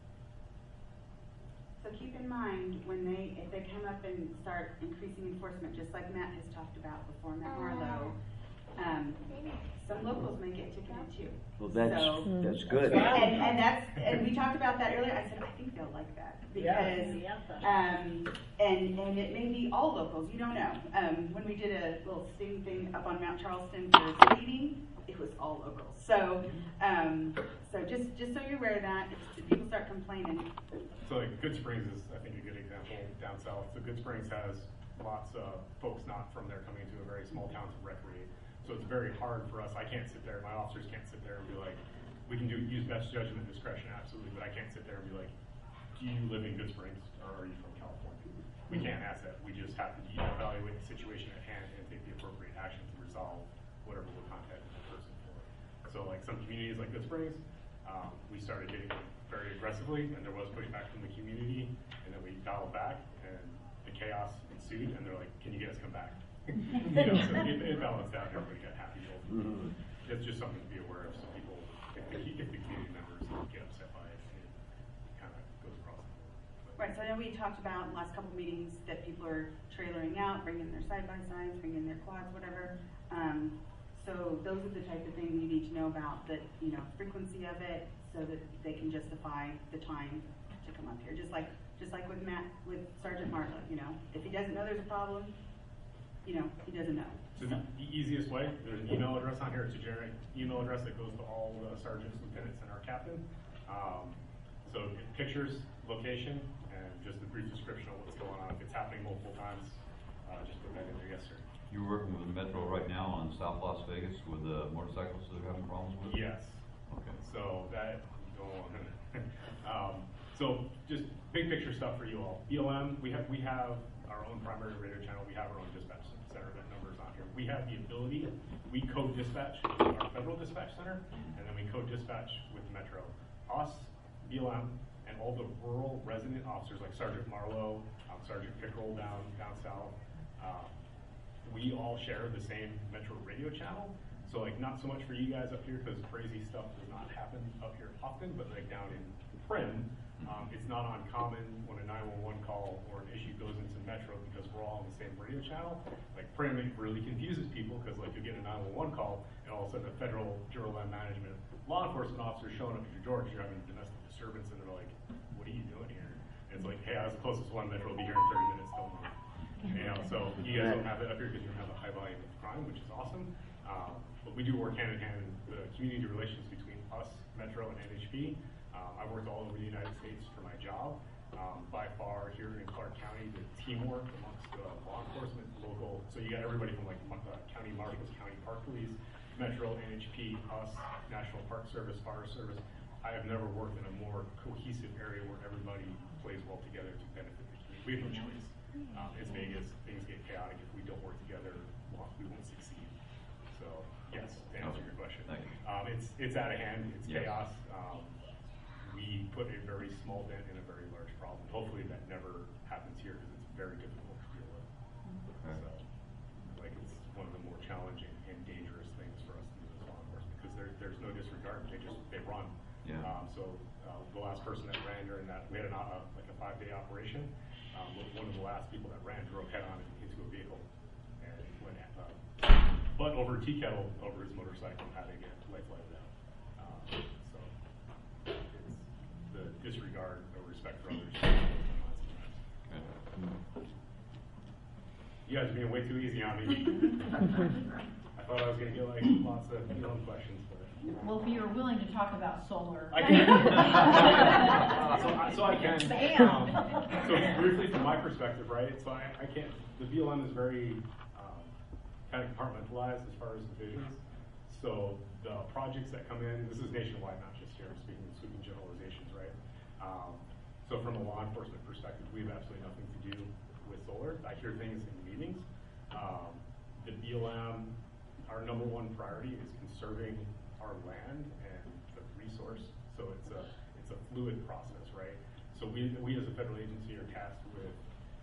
C: So keep in mind, when they, if they come up and start increasing enforcement, just like Matt has talked about before, Matt Marlowe, um, some locals may get ticketed too.
A: Well, that's,
C: So-
A: that's good.
C: And, and that's, and we talked about that earlier, I said, I think they'll like that, because,
I: Yeah.
C: um, and, and it may be all locals, you don't know. Um, when we did a little sting thing up on Mount Charleston for speeding, it was all locals. So, um, so just, just so you're aware of that, if people start complaining.
M: So like Good Springs is, I think, a good example down south. So Good Springs has lots of folks not from there coming into a very small town to recreate. So it's very hard for us. I can't sit there, my officers can't sit there and be like, we can do use best judgment and discretion, absolutely, but I can't sit there and be like, do you live in Good Springs or are you from California? We can't ask that. We just have to evaluate the situation at hand and take the appropriate action to resolve whatever we're contacting the person for. So like some communities like Good Springs, um, we started hitting very aggressively and there was pushback from the community and then we dialed back and the chaos ensued and they're like, can you guys come back? You know, so it, it balanced out and everybody got happy. Mm-hmm. It's just something to be aware of so people, if the, if the community members get upset by it, it kind of goes across the board.
C: Right, so I know we talked about in the last couple of meetings that people are trailering out, bringing their side-by-sides, bringing their quads, whatever. Um, so those are the type of things you need to know about, that, you know, frequency of it, so that they can justify the time to come up here. Just like, just like with Matt, with Sergeant Marlowe, you know, if he doesn't know there's a problem, you know, he doesn't know.
M: So the, the easiest way, there's an email address on here. It's a generic email address that goes to all the sergeants, lieutenants, and our captain. Um, so pictures, location, and just a brief description of what's going on. If it's happening multiple times, uh, just put that in there. Yes, sir.
N: You're working with the Metro right now on South Las Vegas with the motorcycles that are having problems with?
M: Yes.
N: Okay.
M: So that, go on. um, so just big picture stuff for you all. B L M, we have we have our own primary radio channel. We have our own dispatch center numbers on here. We have the ability, we co-dispatch with our federal dispatch center, and then we co-dispatch with Metro. Us, B L M, and all the rural resident officers like Sergeant Marlowe, um, Sergeant Pickrell down down south. Uh, we all share the same Metro radio channel. So like not so much for you guys up here because crazy stuff does not happen up here often, but like down in Prim, um, it's not uncommon when a nine one one call or an issue goes into Metro because we're all on the same radio channel. Like Prim, it really confuses people because like you get a nine one one call and all of a sudden a federal Bureau of Land Management law enforcement officer showing up at your door because you're having a domestic disturbance and they're like, what are you doing here? And it's like, hey, I was the closest one, Metro will be here in thirty minutes, don't worry. You know, so you guys don't have that up here because you don't have a high volume of crime, which is awesome. Um, but we do work hand in hand in the community relations between us, Metro, and N H P. Um, I worked all over the United States for my job, Um, by far here in Clark County, the teamwork amongst uh, law enforcement, local, so you got everybody from like uh, county marshals, county park police, Metro, N H P, us, National Park Service, Fire Service. I have never worked in a more cohesive area where everybody plays well together to benefit the community. We have no choice. Um, it's Vegas. Things get chaotic if we don't work together. We won't succeed. So yes, to answer your question, um, it's it's out of hand. It's
N: Yes.
M: chaos. Um, we put a very small dent in a very large problem. Hopefully that never happens here because it's very difficult to deal with.
N: Okay.
M: So, like, it's one of the more challenging and dangerous things for us to do as law enforcement because there, there's no disregard. They just they run.
N: Yeah.
M: Um, so uh, the last person that ran during that, we had an, uh, like a five-day operation. Um, one of the last people that ran drove head-on into a vehicle and went uh, butt over tea kettle over his motorcycle and had to get life flighted out. Um, so it's the disregard or respect for others. You guys are being way too easy on me. I thought I was going to get like lots of feeling questions, but.
B: Well, if you're willing to talk about solar.
M: I can. so, I, so I can. Um, so briefly, from my perspective, right? So I, I can't. The B L M is very um, kind of compartmentalized as far as divisions. So the projects that come in, this is nationwide, not just here. I'm speaking in sweeping generalizations, right? Um, so from a law enforcement perspective, we have absolutely nothing to do with solar. I hear things in meetings. Um, the B L M, our number one priority is conserving our land and the resource. So it's a it's a fluid process, right? So we we as a federal agency are tasked with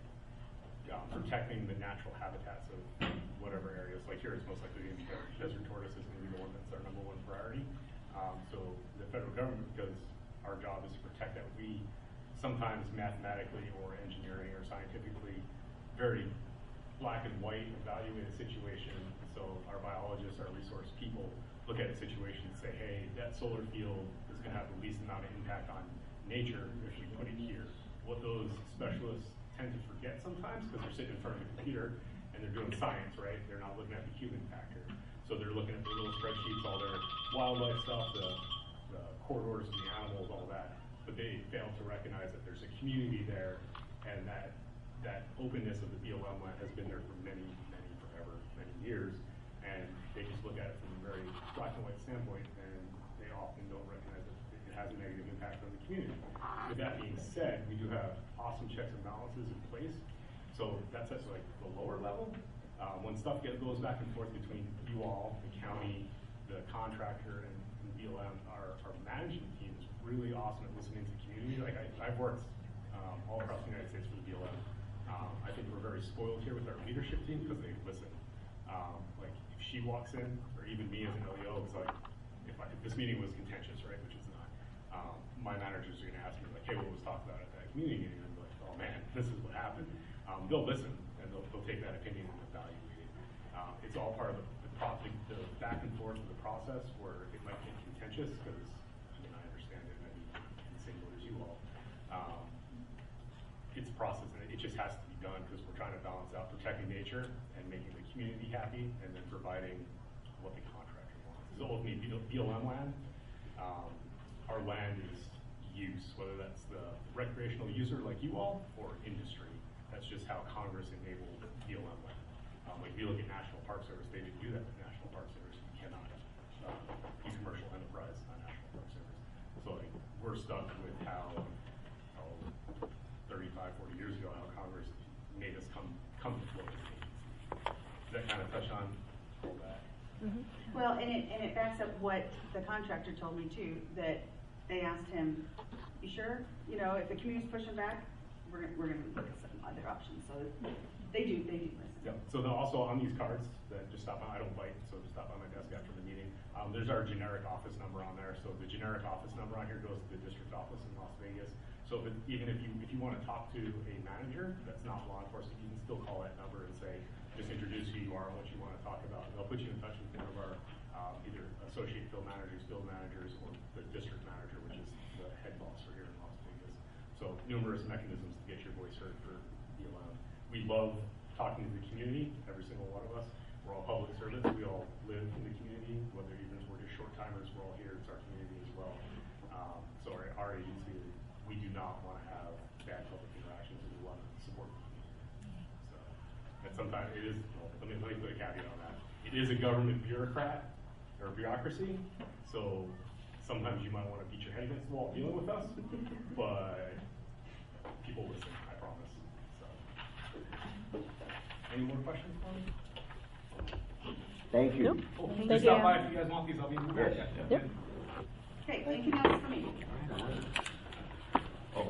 M: um, protecting the natural habitats of whatever areas. Like here, it's most likely going to be desert tortoise is going to be the one that's our number one priority. Um, so the federal government, because our job is to protect that, we sometimes mathematically or engineering or scientifically very black and white evaluate a situation. So our biologists, our resource people look at a situation and say, hey, that solar field is going to have the least amount of impact on nature if you put it here. What those specialists tend to forget sometimes, because they're sitting in front of a computer and they're doing science, right? They're not looking at the human factor. So they're looking at the little spreadsheets, all their wildlife stuff, the, the corridors of the animals, all that. But they fail to recognize that there's a community there and that that openness of the B L M land has been there for many, many, forever, many years. And they just look at it from a very black and white standpoint, and they often don't recognize that it has a negative impact on the community. With that being said, we do have awesome checks and balances in place. So that's at like the lower level. Uh, when stuff get, goes back and forth between you all, the county, the contractor, and, and B L M, our, our management team is really awesome at listening to the community. Like I, I've worked um, all across the United States for the B L M. Um, I think we're very spoiled here with our leadership team because they listen. Um, like if she walks in, or even me as an L E O, it's like if, I, if this meeting was contentious, right, which it's not, um, my managers are going to ask me like, hey, what was talked about at that community meeting? And I'm like, oh man, this is what happened. Um, they'll listen and they'll, they'll take that opinion and evaluate it. Um, it's all part of the, the, pro the, the back and forth of the process where it might get contentious because I mean I understand it, I mean in the same way as you all. Um, it's a process and it just has to be done because we're trying to balance out protecting nature and making the community happy and then providing what the contractor wants. So ultimately B L M land, um, our land is use, whether that's the recreational user like you all or industry. That's just how Congress enabled B L M land. Um, like if you look at National Park Service, they didn't do that with National Park Service. You cannot uh, be commercial enterprise on National Park Service. So like, we're stuck with how oh, thirty-five, forty years ago, how Congress made us come come to Florida. Does that kind of touch on all that?
C: Mm-hmm. Well, and it, and it backs up what the contractor told me too, that they asked him, you sure? You know, if the community's pushing back, we're gonna, we're gonna look at some other options. So they do, they do listen.
M: Yeah. So then also on these cards that just stop by, I don't bite, so just stop by my desk after the meeting. Um, there's our generic office number on there. So the generic office number on here goes to the district office in Las Vegas. So if it, even if you if you want to talk to a manager that's not law enforcement, you can still call that number and say, just introduce who you are and what you want to talk about. And they'll put you in touch with one of our um, either associate field managers, field managers, or the district manager, which is the head boss for here in Las Vegas. So numerous mechanisms to get your voice heard for B L M. We love talking to the community, every single one of us. We're all public servants. We all live in the community, whether even if we're just short timers, we're all here. It's our community as well. Um, so our, our agency, we do not want to have bad sometimes it is, let me, let me put a caveat on that. It is a government bureaucrat or bureaucracy, so sometimes you might want to beat your head against the wall dealing with us, but people listen, I promise. So. Any more questions for me?
A: Thank you.
M: Nope. Oh,
D: Thank
M: just
D: you.
M: stop by if you guys want these, I'll be in the back.
A: Yes.
D: Yep.
C: Okay, anything else for me?
N: Oh.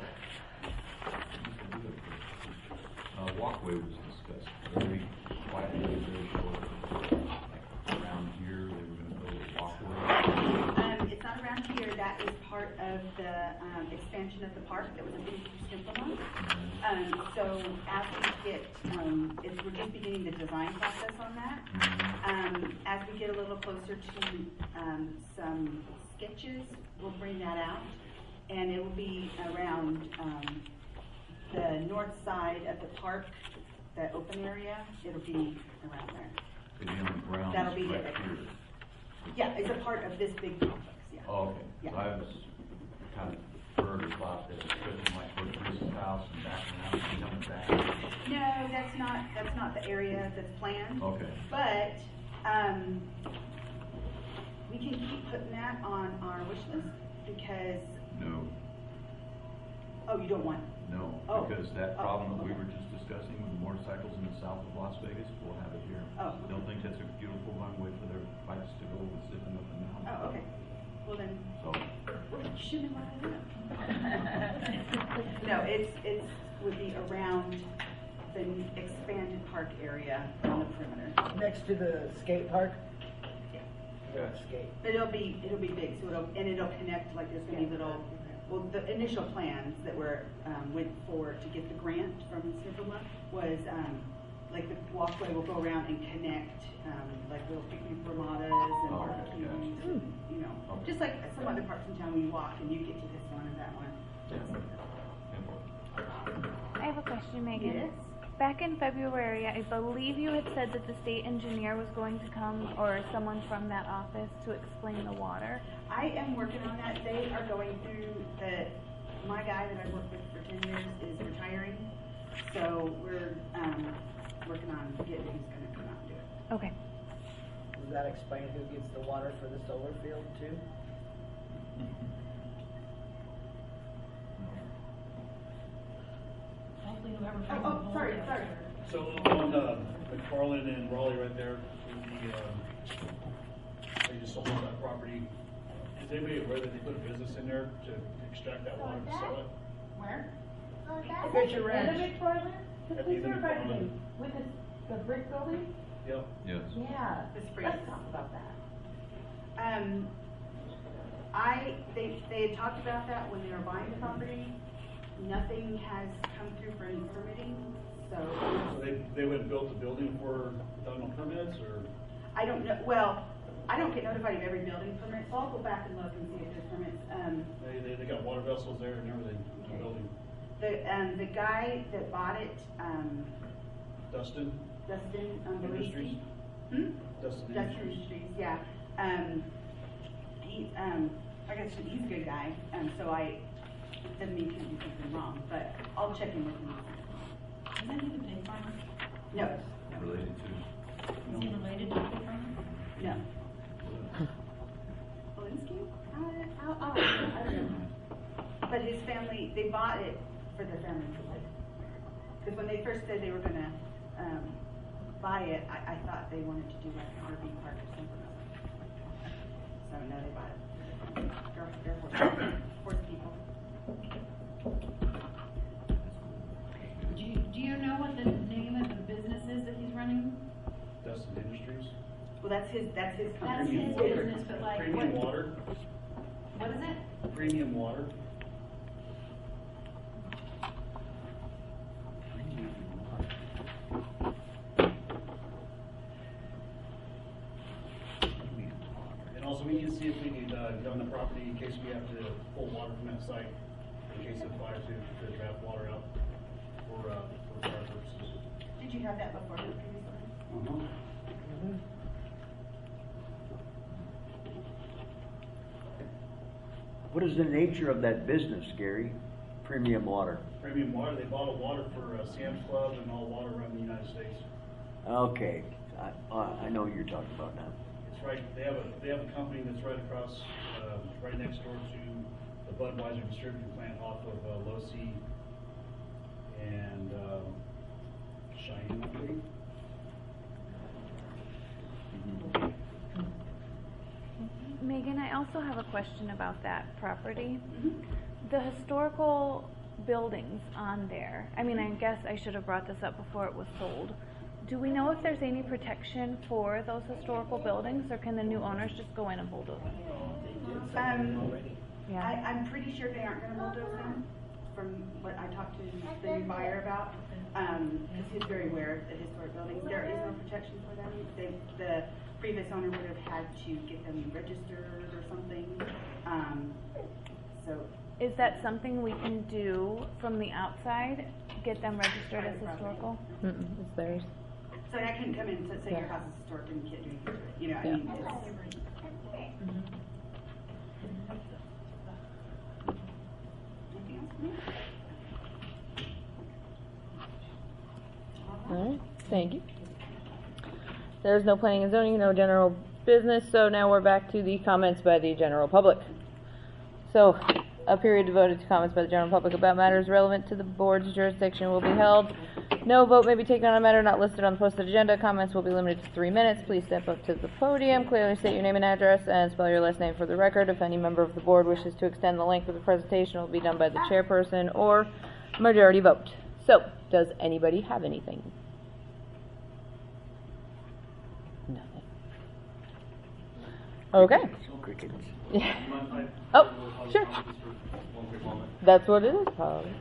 N: Uh, walkway was discussed, very quietly, very short, like around here, they were gonna build a walkway.
C: Um, it's not around here, that is part of the, um, expansion of the park that was a big simple. Um, so as we get, um, it's, we're just beginning the design process on that. Um, as we get a little closer to, um, some sketches, we'll bring that out. And it will be around, um, the north side of the park, the open area, it'll be around there.
N: It'll be on the grounds
C: That'll be
N: right
C: it.
N: here.
C: Yeah, it's a part of this big complex, yeah.
N: Oh, okay.
C: Yeah.
N: So I was kind of heard or thought that it's fitting like towards Chris's house and back around and coming back.
C: No, that's not, that's not the area that's planned.
N: Okay.
C: But, um, we can keep putting that on our wish list because,
N: No,
C: oh, you don't want,
N: no,
C: Oh.
N: because that
C: Oh,
N: problem that we
C: okay.
N: were just discussing with the motorcycles in the south of Las Vegas, we'll have it here.
C: Oh.
N: Don't think that's a beautiful runway for their bikes to go with zipping up and down.
C: oh, okay. Well then,
N: So,
C: you shouldn't have brought it up. No, it's, it's, would be around the expanded park area on the perimeter.
L: Next to the skate park?
C: Yeah.
L: Yeah, skate.
C: But it'll be, it'll be big, so it'll, and it'll connect, like there's gonna be little, well, the initial plans that were, um, went for, to get the grant from Snipperma was, um, like the walkway will go around and connect, um, like little picnic ramadas and
N: Oh,
C: barbecues,
N: gotcha.
C: and, you know,
N: Okay.
C: just like some other parks in town, when you walk and you get to this one or that one.
K: I have a question, Megan.
C: Yes?
K: Back in February, I believe you had said that the state engineer was going to come, or someone from that office, to explain the water.
C: I am working on that. They are going through the, my guy that I worked with for ten years is retiring. So we're, um, working on getting who's gonna come out and do it.
K: Okay.
L: Does that explain who gets the water for the solar field too?
B: Hopefully whoever.
C: Oh, oh, sorry, sorry.
F: So on, uh, McFarland and Raleigh right there, the, um, they just sold that property. Is anybody aware that they put a business in there to extract that water to sell it?
B: Where?
L: Fisher Ranch.
F: At the end of McFarland.
O: With the, the brick building?
F: Yep.
N: yes.
O: Yeah.
C: The spring.
O: Let's talk about that.
C: Um, I, they, they had talked about that when they were buying the property. Nothing has come through for any permitting, so.
F: So they, they went and built the building for, without no permits, or?
C: I don't know, well, I don't get notified of every building permit, so I'll go back and look and see if there's permits. Um,
F: They, they, they got water vessels there and everything in the building.
C: the, um, the guy that bought it, um,
F: Dustin
C: Dustin, um,
F: Industries?
C: Hmm?
F: Dustin
C: Dustin
F: Industries.
C: Industries, yeah. Um, he, um, I guess he's a good guy, um, so I, doesn't mean he can do something wrong, but I'll check in with him.
B: Isn't he the pig farmer?
C: No,
N: Related to?
B: Is he related to the pig farmer?
C: no. Polinsky? I, I, I, I don't know. But his family, they bought it for their family to live. Because when they first said they were gonna, um, buy it, I, I thought they wanted to do like an R V park or something else. So no, they bought it. Air, Air Force, Force people.
B: Do you, do you know what the name of the business is that he's running?
F: Dustin Industries.
C: Well, that's his, that's his
B: That's
C: company.
B: his
F: Premium
B: business, but like,
F: Premium
B: what,
F: water,
B: what is it?
F: premium water. And also, we need to see if we need, uh, get on the property in case we have to pull water from that site, in case of fire to, to draft water out for, uh, for fire purposes.
C: Did you have that before the previous one?
F: Uh-huh.
A: What is the nature of that business, Gary? Premium water.
F: Premium water, they bottle water for uh, Sam's Club and all water around the United States.
A: Okay, I, I I know what you're talking about now.
F: It's right, they have a, they have a company that's right across, uh, right next door to the Budweiser distributing plant off of uh, Losi and, um, Cheyenne, I believe.
K: Megan, I also have a question about that property.
C: Mm-hmm.
K: The historical buildings on there, I mean, I guess I should have brought this up before it was sold. Do we know if there's any protection for those historical buildings, or can the new owners just go in and bulldoze them?
C: Um,
K: Yeah.
C: I, I'm pretty sure they aren't gonna bulldoze them, from what I talked to the new buyer about. Um, cause he's very aware of the historic buildings. There is no protection for them. They, the previous owner would have had to get them registered or something. Um, so.
K: Is that something we can do from the outside, get them registered as historical?
D: Mm-mm, it's theirs.
C: So I couldn't come in and say
D: Yeah.
C: your house is historic and you can't do anything to it. You know, I
D: Yeah.
C: mean, it's. Anything else for me?
D: All right, thank you. There's no planning and zoning, no general business, so now we're back to the comments by the general public. So, a period devoted to comments by the general public about matters relevant to the board's jurisdiction will be held. No vote may be taken on a matter not listed on the posted agenda. Comments will be limited to three minutes. Please step up to the podium, clearly state your name and address, and spell your last name for the record. If any member of the board wishes to extend the length of the presentation, it will be done by the chairperson or majority vote. So, does anybody have anything? Nothing. Okay.
A: Crickets.
D: Yeah. Oh, sure. That's what it is, probably.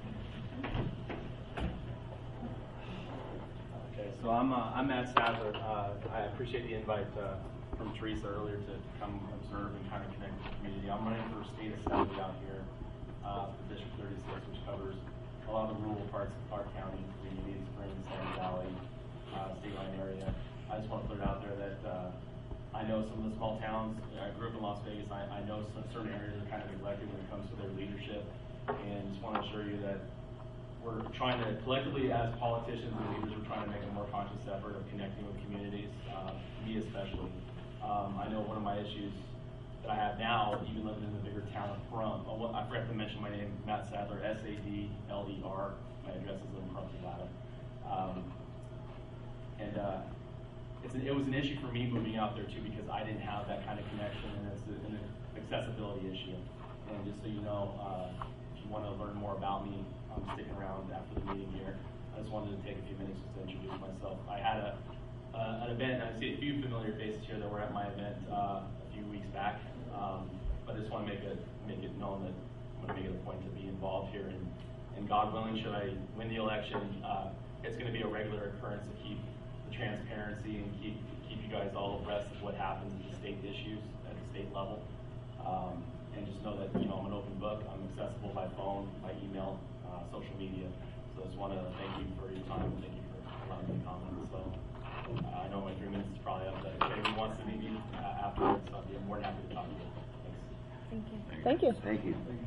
P: Okay, so I'm uh, I'm Matt Sadler. Uh, I appreciate the invite uh, from Teresa earlier to come observe and kind of connect with the community. I'm running for state assembly out here uh, for District thirty-six, which covers a lot of the rural parts of Clark County, including Indian Springs, San Valley, uh, state line area. I just want to put it out there that uh, I know some of the small towns. I grew up in Las Vegas. I, I know some certain areas are kind of neglected when it comes to their leadership, and just want to assure you that we're trying to collectively, as politicians and leaders, we're trying to make a more conscious effort of connecting with communities, uh, me especially. Um, I know one of my issues that I have now, even living in the bigger town I'm from, oh, well, I forgot to mention my name, Matt Sadler, S A D L E R. My address is in Crum, Nevada. Um, and uh, it's an, it was an issue for me moving out there too, because I didn't have that kind of connection, and it's an accessibility issue. And just so you know, uh, if you want to learn more about me, I'm sticking around after the meeting here. I just wanted to take a few minutes just to introduce myself. I had a uh, an event, and I see a few familiar faces here that were at my event uh, a few weeks back. Um, but I just want to make it make it known that I'm going to make it a point to be involved here. And, and God willing, should I win the election, uh, it's going to be a regular occurrence to keep the transparency and keep keep you guys all abreast of what happens with the state issues at the state level. Um, and just know that, you know, I'm an open book. I'm accessible by phone, by email, uh, social media. So I just want to thank you for your time and thank you for allowing me to comment. So uh, I know my three minutes is probably up, but if anyone wants to meet me uh, afterwards, I'll be more than happy to talk to you. Thanks.
K: Thank you.
D: Thank you.
A: Thank you.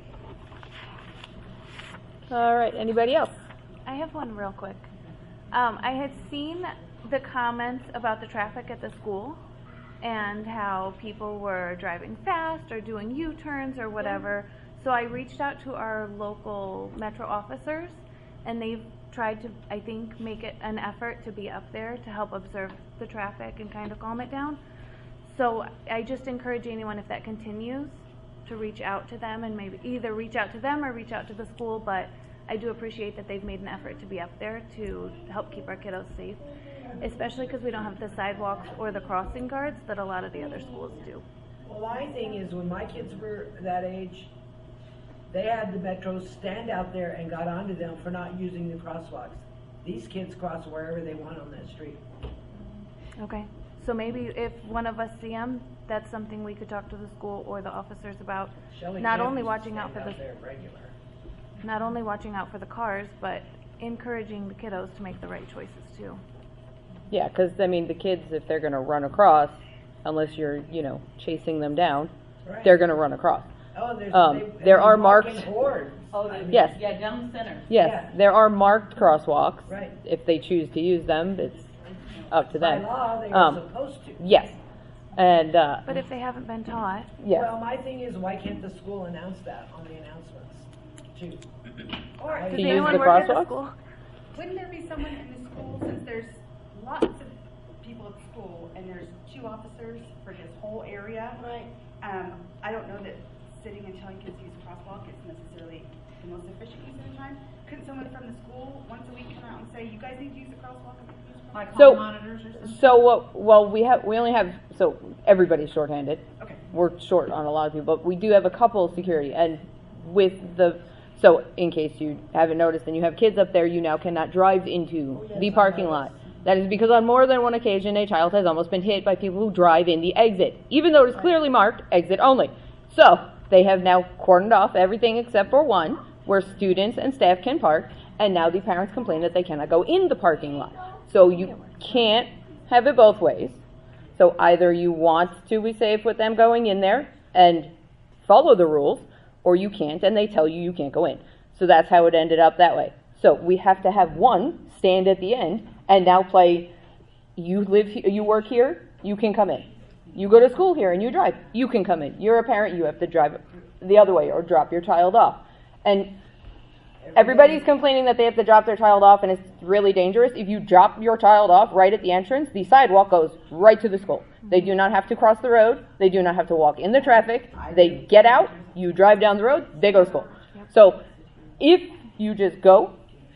D: All right, anybody else?
K: I have one real quick. Um, I had seen the comments about the traffic at the school and how people were driving fast or doing U-turns or whatever. So I reached out to our local Metro officers, and they've tried to, I think, make it an effort to be up there to help observe the traffic and kind of calm it down. So I just encourage anyone, if that continues, to reach out to them and maybe either reach out to them or reach out to the school. But I do appreciate that they've made an effort to be up there to help keep our kiddos safe, especially because we don't have the sidewalks or the crossing guards that a lot of the other schools do.
L: Well, my thing is, when my kids were that age, they had the Metros stand out there and got onto them for not using the crosswalks. These kids cross wherever they want on that street.
K: Okay, so maybe if one of us see them, that's something we could talk to the school or the officers about.
L: Shelley
K: Not
L: Campbell
K: only
L: used to
K: watching out
L: stand
K: for
L: out
K: the
L: there regular.
K: not only watching out for the cars, but encouraging the kiddos to make the right choices too.
D: Yeah, because, I mean, the kids, if they're going to run across, unless you're, you know, chasing them down,
L: Right.
D: they're going to run across.
L: Oh, there's,
D: Um,
L: they,
D: there
L: they
D: are
L: walk
D: marked.
L: in hordes.
O: Oh,
L: I
O: they-
L: mean,
D: Yes.
O: Yeah, down the center.
D: Yes,
L: Yeah.
D: there are marked crosswalks.
L: Right.
D: If they choose to use them, it's up to them.
L: By law, they
D: Um,
L: are supposed to.
D: Yes, and, uh,
K: But if they haven't been taught.
D: yeah.
L: Well, my thing is, why can't the school announce that on the announcements too?
C: Or
D: To
C: does
D: use
C: anyone
D: the
C: work at the
D: crosswalk?
C: school? Wouldn't there be someone in the school, since there's lots of people at school and there's two officers for this whole area?
L: Right.
C: Um, I don't know that sitting and telling kids to use a crosswalk is necessarily the most efficient use of the time. Couldn't someone from the school once a week come out and say, you guys need to use the crosswalk? And use the crosswalk?
B: Like
D: So,
B: hall monitors or something?
D: so what, well, we have, we only have, so everybody's shorthanded.
C: Okay.
D: We're short on a lot of people, but we do have a couple of security, and with the, so in case you haven't noticed and you have kids up there, you now cannot drive into
L: Oh, yes,
D: the
L: I
D: parking
L: noticed.
D: lot. That is because on more than one occasion, a child has almost been hit by people who drive in the exit, even though it is clearly marked exit only. So, they have now cordoned off everything except for one, where students and staff can park, and now the parents complain that they cannot go in the parking lot. So you can't have it both ways. So either you want to be safe with them going in there and follow the rules, or you can't, and they tell you you can't go in. So that's how it ended up that way. So we have to have one stand at the end and now play, you live, he- you work here, you can come in. You go to school here and you drive, you can come in. You're a parent, you have to drive the other way or drop your child off. And everybody's complaining that they have to drop their child off and it's really dangerous. If you drop your child off right at the entrance, the sidewalk goes right to the school. They do not have to cross the road. They do not have to walk in the traffic. They get out, you drive down the road, they go to school. So if you just go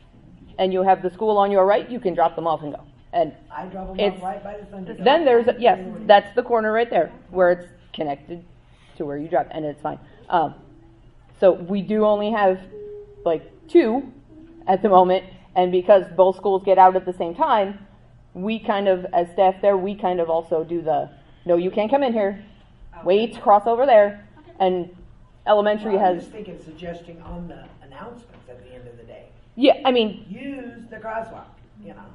D: and you have the school on your right, you can drop them off and go. And
L: I drop them
D: it's,
L: off right by the Thunderdome.
D: then there's, a, yes, that's the corner right there where it's connected to where you drive, and it's fine. Um, so we do only have like two at the moment, and because both schools get out at the same time, we kind of, as staff there, we kind of also do the, no, you can't come in here, wait, cross over there, and elementary
L: Well, I'm
D: has,
L: just thinking, suggesting on the announcements at the end of the day.
D: yeah, I mean,
L: Use the crosswalk, you know.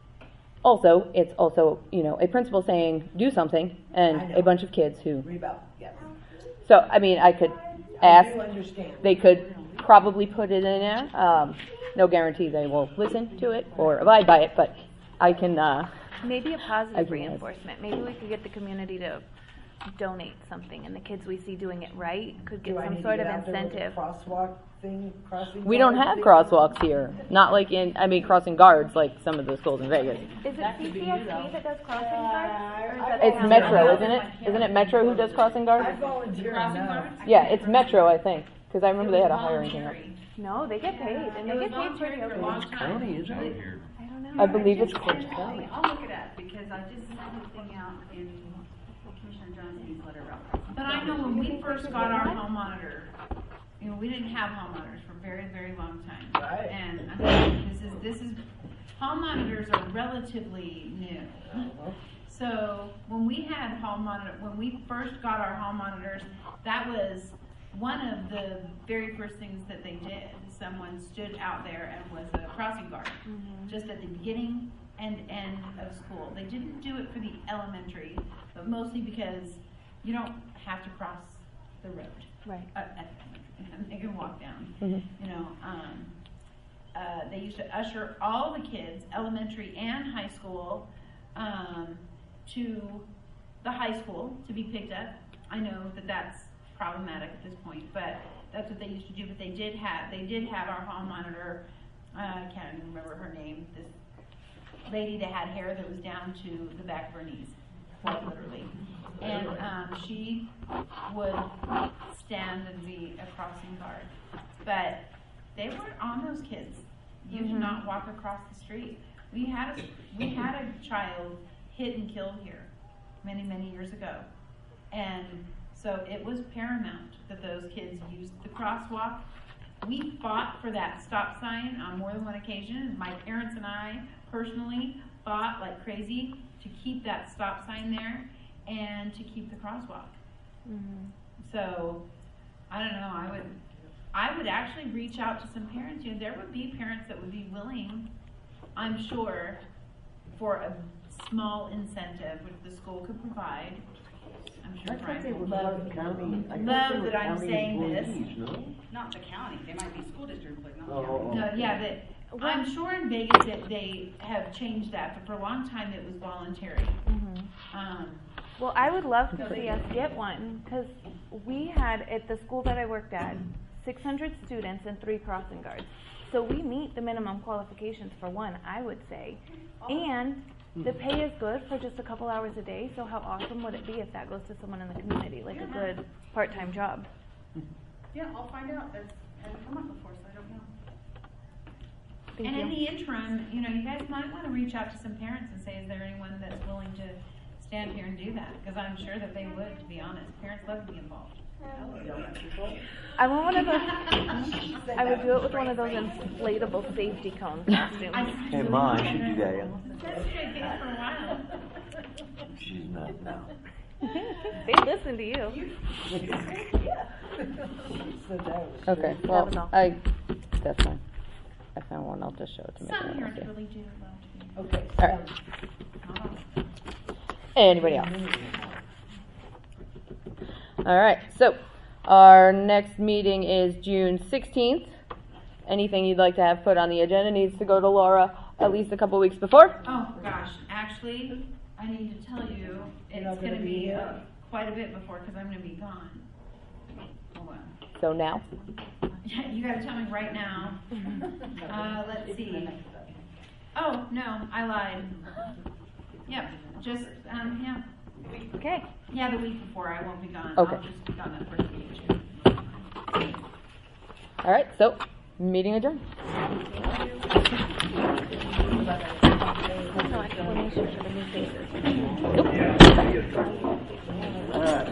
D: also, it's also, you know, a principal saying, do something,
L: I
D: and
L: know.
D: a bunch of kids who,
L: Rebel, yes.
D: so, I mean, I could
L: I
D: ask,
L: do understand.
D: they could probably put it in there, um, no guarantee they will listen to it or abide by it, but I can, uh,
K: Maybe a
D: I
K: positive
D: can-
K: reinforcement. Maybe we could get the community to donate something, and the kids we see doing it right could get
L: Do I
K: some
L: need to
K: sort
L: get
K: of
L: out there with a
K: incentive.
L: crosswalk thing, crossing?
D: we don't
L: guard
D: have
L: thing?
D: crosswalks here, not like in, I mean, crossing guards like some of the schools in Vegas.
K: Is it C P S B that does crossing guards? Or is that
D: It's
K: the
D: Metro,
K: county?
D: isn't it? Isn't it Metro who does crossing guards?
L: I volunteer
B: Crossing
L: enough.
B: guards?
D: Yeah, it's Metro, I think, because I remember they had a hiring thing.
B: Voluntary.
K: No, they get paid, and
B: It
K: they
B: was
K: get paid pretty
B: voluntary for a
K: okay.
B: long time.
A: County, isn't
N: Out
A: it?
N: here.
K: I don't know.
D: I believe it's
C: Just send me. I'll look it up because I just sent a thing out in Commissioner John's newsletter about.
B: But I know when we first got our home monitor, you know, we didn't have home monitors for a very, very long time.
L: Right.
B: And I think this is, this is, home monitors are relatively new. So when we had home monitor, when we first got our home monitors, that was one of the very first things that they did. Someone stood out there and was a crossing guard, just at the beginning and end of school. They didn't do it for the elementary, but mostly because you don't have to cross the road.
K: Right.
B: Uh, at the elementary. They can walk down.
D: Mhm.
B: You know, um, uh, they used to usher all the kids, elementary and high school, um, to the high school to be picked up. I know that that's problematic at this point, but that's what they used to do. But they did have, they did have our hall monitor. Uh, I can't even remember her name. This lady that had hair that was down to the back of her knees, quite literally. And um, she would stand and be a crossing guard. But they weren't on those kids. You did not walk across the street. We had a, we had a child hit and killed here many, many years ago. And so it was paramount that those kids used the crosswalk. We fought for that stop sign on more than one occasion. My parents and I personally fought like crazy to keep that stop sign there and to keep the crosswalk.
K: Mm-hmm.
B: So, I don't know, I would, I would actually reach out to some parents. You know, there would be parents that would be willing, I'm sure, for a small incentive which the school could provide. I'm sure
A: I thought
B: Brian
A: they
B: will
A: were
B: love,
A: county, I thought they
B: love
A: were
B: that I'm
A: county
B: saying this.
A: employees, no?
C: Not the county, they might be school district employees, not the
A: Oh,
C: county.
B: No, yeah, that, I'm sure in Vegas that they have changed that, but for a long time it was voluntary.
K: Mhm.
B: Um,
K: Well, I would love to see us get one, because we had, at the school that I worked at, six hundred students and three crossing guards. So we meet the minimum qualifications for one, I would say. And the pay is good for just a couple hours a day, so how awesome would it be if that goes to someone in the community, like a good part-time job?
C: Yeah, I'll find out. That's hasn't come up before, so I don't know.
K: Thank
B: and
K: you.
B: in the interim, you know, you guys might want to reach out to some parents and say, is there anyone that's willing to stand here and do that? Because I'm sure that they would, to be honest. Parents love to be involved.
K: I want one of those, I would do it with one of those inflatable safety cone costumes.
A: Hey, Ma, I should do that, yeah.
B: That's been a case for a while.
A: She's not now.
K: They listen to you.
D: Okay,
K: That
D: well,
K: was all.
D: I, that's fine. I found one, I'll just show it to make
B: Some
D: it
B: parents
D: easier.
B: really do love to be.
L: Okay.
D: All right. Anybody else? All right, so our next meeting is June sixteenth. Anything you'd like to have put on the agenda needs to go to Laura at least a couple weeks before.
B: Oh, gosh, actually, I need to tell you, it's
L: not
B: gonna
L: gonna be
B: be
L: here?
B: uh, quite a bit before, because I'm gonna be gone. Hold on.
D: So now,
B: You gotta tell me right now. Uh, let's see. Oh, no, I lied. Yep, just, um, yeah.
K: Okay.
B: Yeah, the week before, I won't be gone.
D: Okay.
B: I'll just be gone that first week too.
D: all right, so meeting adjourned.
K: No explanation for the new faces.
D: Nope.